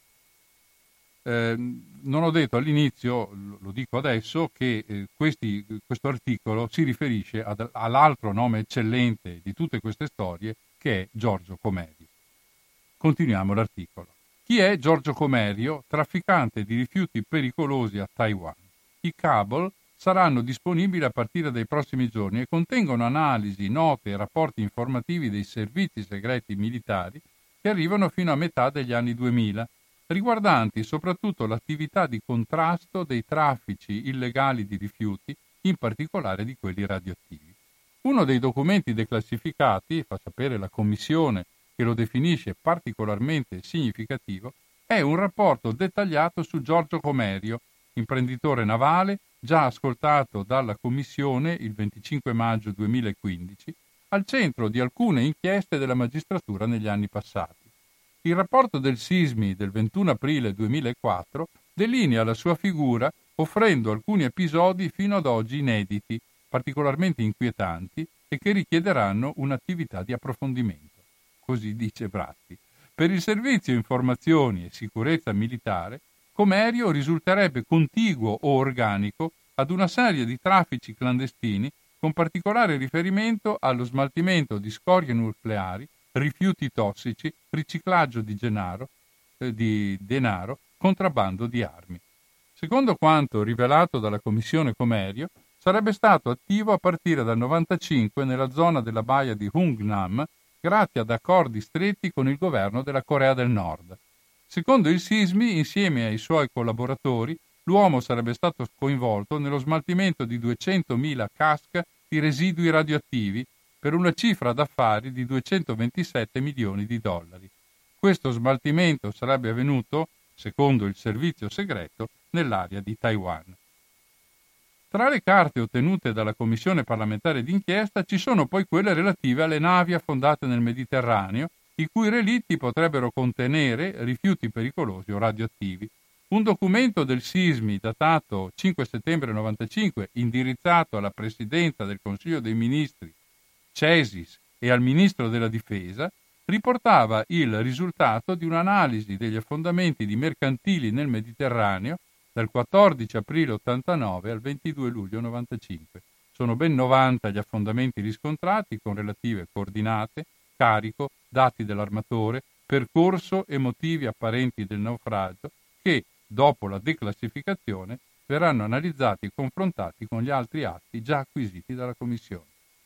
Eh, non ho detto all'inizio, lo dico adesso, che eh, questi, questo articolo si riferisce ad, all'altro nome eccellente di tutte queste storie, che è Giorgio Comerio. Continuiamo l'articolo. Chi è Giorgio Comerio, trafficante di rifiuti pericolosi a Taiwan? I cable saranno disponibili a partire dai prossimi giorni e contengono analisi, note e rapporti informativi dei servizi segreti militari che arrivano fino a metà degli anni duemila, riguardanti soprattutto l'attività di contrasto dei traffici illegali di rifiuti, in particolare di quelli radioattivi. Uno dei documenti declassificati, fa sapere la Commissione che lo definisce particolarmente significativo, è un rapporto dettagliato su Giorgio Comerio, imprenditore navale, già ascoltato dalla Commissione il venticinque maggio duemilaquindici, al centro di alcune inchieste della magistratura negli anni passati. Il rapporto del SISMI del ventuno aprile duemilaquattro delinea la sua figura offrendo alcuni episodi fino ad oggi inediti, particolarmente inquietanti e che richiederanno un'attività di approfondimento. Così dice Bratti. Per il Servizio Informazioni e Sicurezza Militare, Comerio risulterebbe contiguo o organico ad una serie di traffici clandestini con particolare riferimento allo smaltimento di scorie nucleari, rifiuti tossici, riciclaggio di denaro, eh, di denaro, contrabbando di armi. Secondo quanto rivelato dalla Commissione Comerio, sarebbe stato attivo a partire dal novantacinque nella zona della baia di Hungnam, grazie ad accordi stretti con il governo della Corea del Nord. Secondo il Sismi, insieme ai suoi collaboratori, l'uomo sarebbe stato coinvolto nello smaltimento di duecentomila casche di residui radioattivi per una cifra d'affari di duecentoventisette milioni di dollari. Questo smaltimento sarebbe avvenuto, secondo il servizio segreto, nell'area di Taiwan. Tra le carte ottenute dalla Commissione parlamentare d'inchiesta ci sono poi quelle relative alle navi affondate nel Mediterraneo, i cui relitti potrebbero contenere rifiuti pericolosi o radioattivi. Un documento del Sismi datato cinque settembre novantacinque, indirizzato alla Presidenza del Consiglio dei Ministri, Cesis e al Ministro della Difesa, riportava il risultato di un'analisi degli affondamenti di mercantili nel Mediterraneo dal quattordici aprile ottantanove al ventidue luglio novantacinque. Sono ben novanta gli affondamenti riscontrati con relative coordinate, carico, dati dell'armatore, percorso e motivi apparenti del naufragio che, dopo la declassificazione, verranno analizzati e confrontati con gli altri atti già acquisiti dalla Commissione.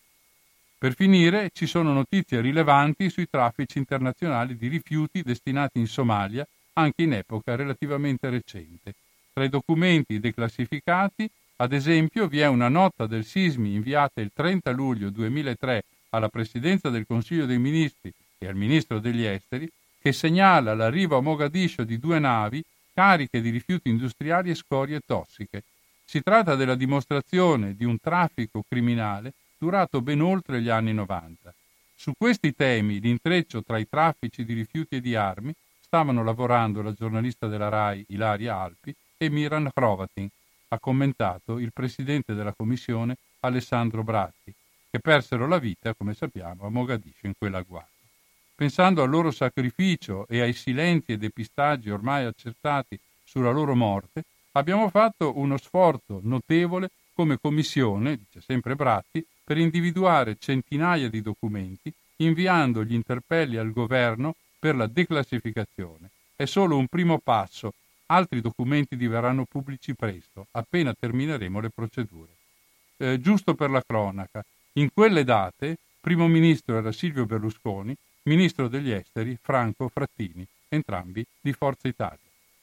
Per finire, ci sono notizie rilevanti sui traffici internazionali di rifiuti destinati in Somalia, anche in epoca relativamente recente. Tra i documenti declassificati, ad esempio, vi è una nota del Sismi inviata il trenta luglio duemilatré alla Presidenza del Consiglio dei Ministri e al Ministro degli Esteri, che segnala l'arrivo a Mogadiscio di due navi cariche di rifiuti industriali e scorie tossiche. Si tratta della dimostrazione di un traffico criminale durato ben oltre gli anni novanta. Su questi temi, l'intreccio tra i traffici di rifiuti e di armi, stavano lavorando la giornalista della RAI Ilaria Alpi e Miran Hrovatin, ha commentato il presidente della commissione Alessandro Bratti, che persero la vita, come sappiamo, a Mogadiscio in quell'agguato. Pensando al loro sacrificio e ai silenzi e depistaggi ormai accertati sulla loro morte, abbiamo fatto uno sforzo notevole come commissione, dice sempre Bratti, per individuare centinaia di documenti, inviando gli interpelli al governo per la declassificazione. È solo un primo passo, altri documenti diverranno pubblici presto, appena termineremo le procedure. Eh, giusto per la cronaca, in quelle date, primo ministro era Silvio Berlusconi, ministro degli esteri Franco Frattini, entrambi di Forza Italia.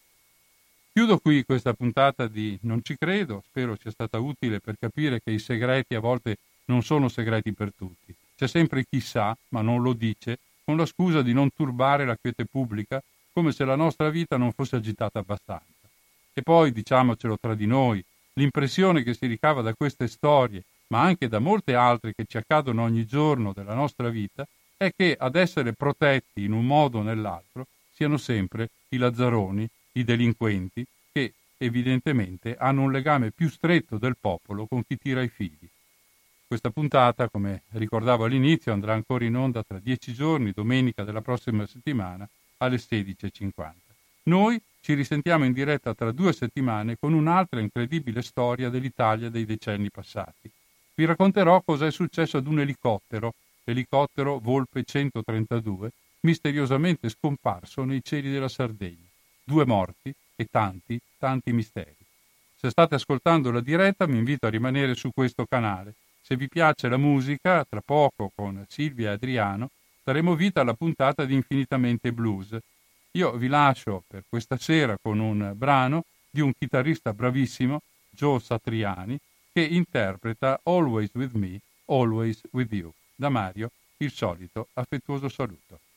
Chiudo qui questa puntata di Non ci credo, spero sia stata utile per capire che i segreti a volte non sono segreti per tutti. C'è sempre chi sa, ma non lo dice, con la scusa di non turbare la quiete pubblica, come se la nostra vita non fosse agitata abbastanza. E poi, diciamocelo tra di noi, l'impressione che si ricava da queste storie, ma anche da molte altre che ci accadono ogni giorno della nostra vita, è che ad essere protetti in un modo o nell'altro siano sempre i lazzaroni, i delinquenti, che evidentemente hanno un legame più stretto del popolo con chi tira i fili. Questa puntata, come ricordavo all'inizio, andrà ancora in onda tra dieci giorni, domenica della prossima settimana, alle sedici e cinquanta. Noi ci risentiamo in diretta tra due settimane con un'altra incredibile storia dell'Italia dei decenni passati. Vi racconterò cosa è successo ad un elicottero, l'elicottero Volpe centotrentadue, misteriosamente scomparso nei cieli della Sardegna. Due morti e tanti, tanti misteri. Se state ascoltando la diretta, vi invito a rimanere su questo canale. Se vi piace la musica, tra poco con Silvia e Adriano daremo vita alla puntata di Infinitamente Blues. Io vi lascio per questa sera con un brano di un chitarrista bravissimo, Joe Satriani, che interpreta Always With Me, Always With You. Da Mario, il solito affettuoso saluto.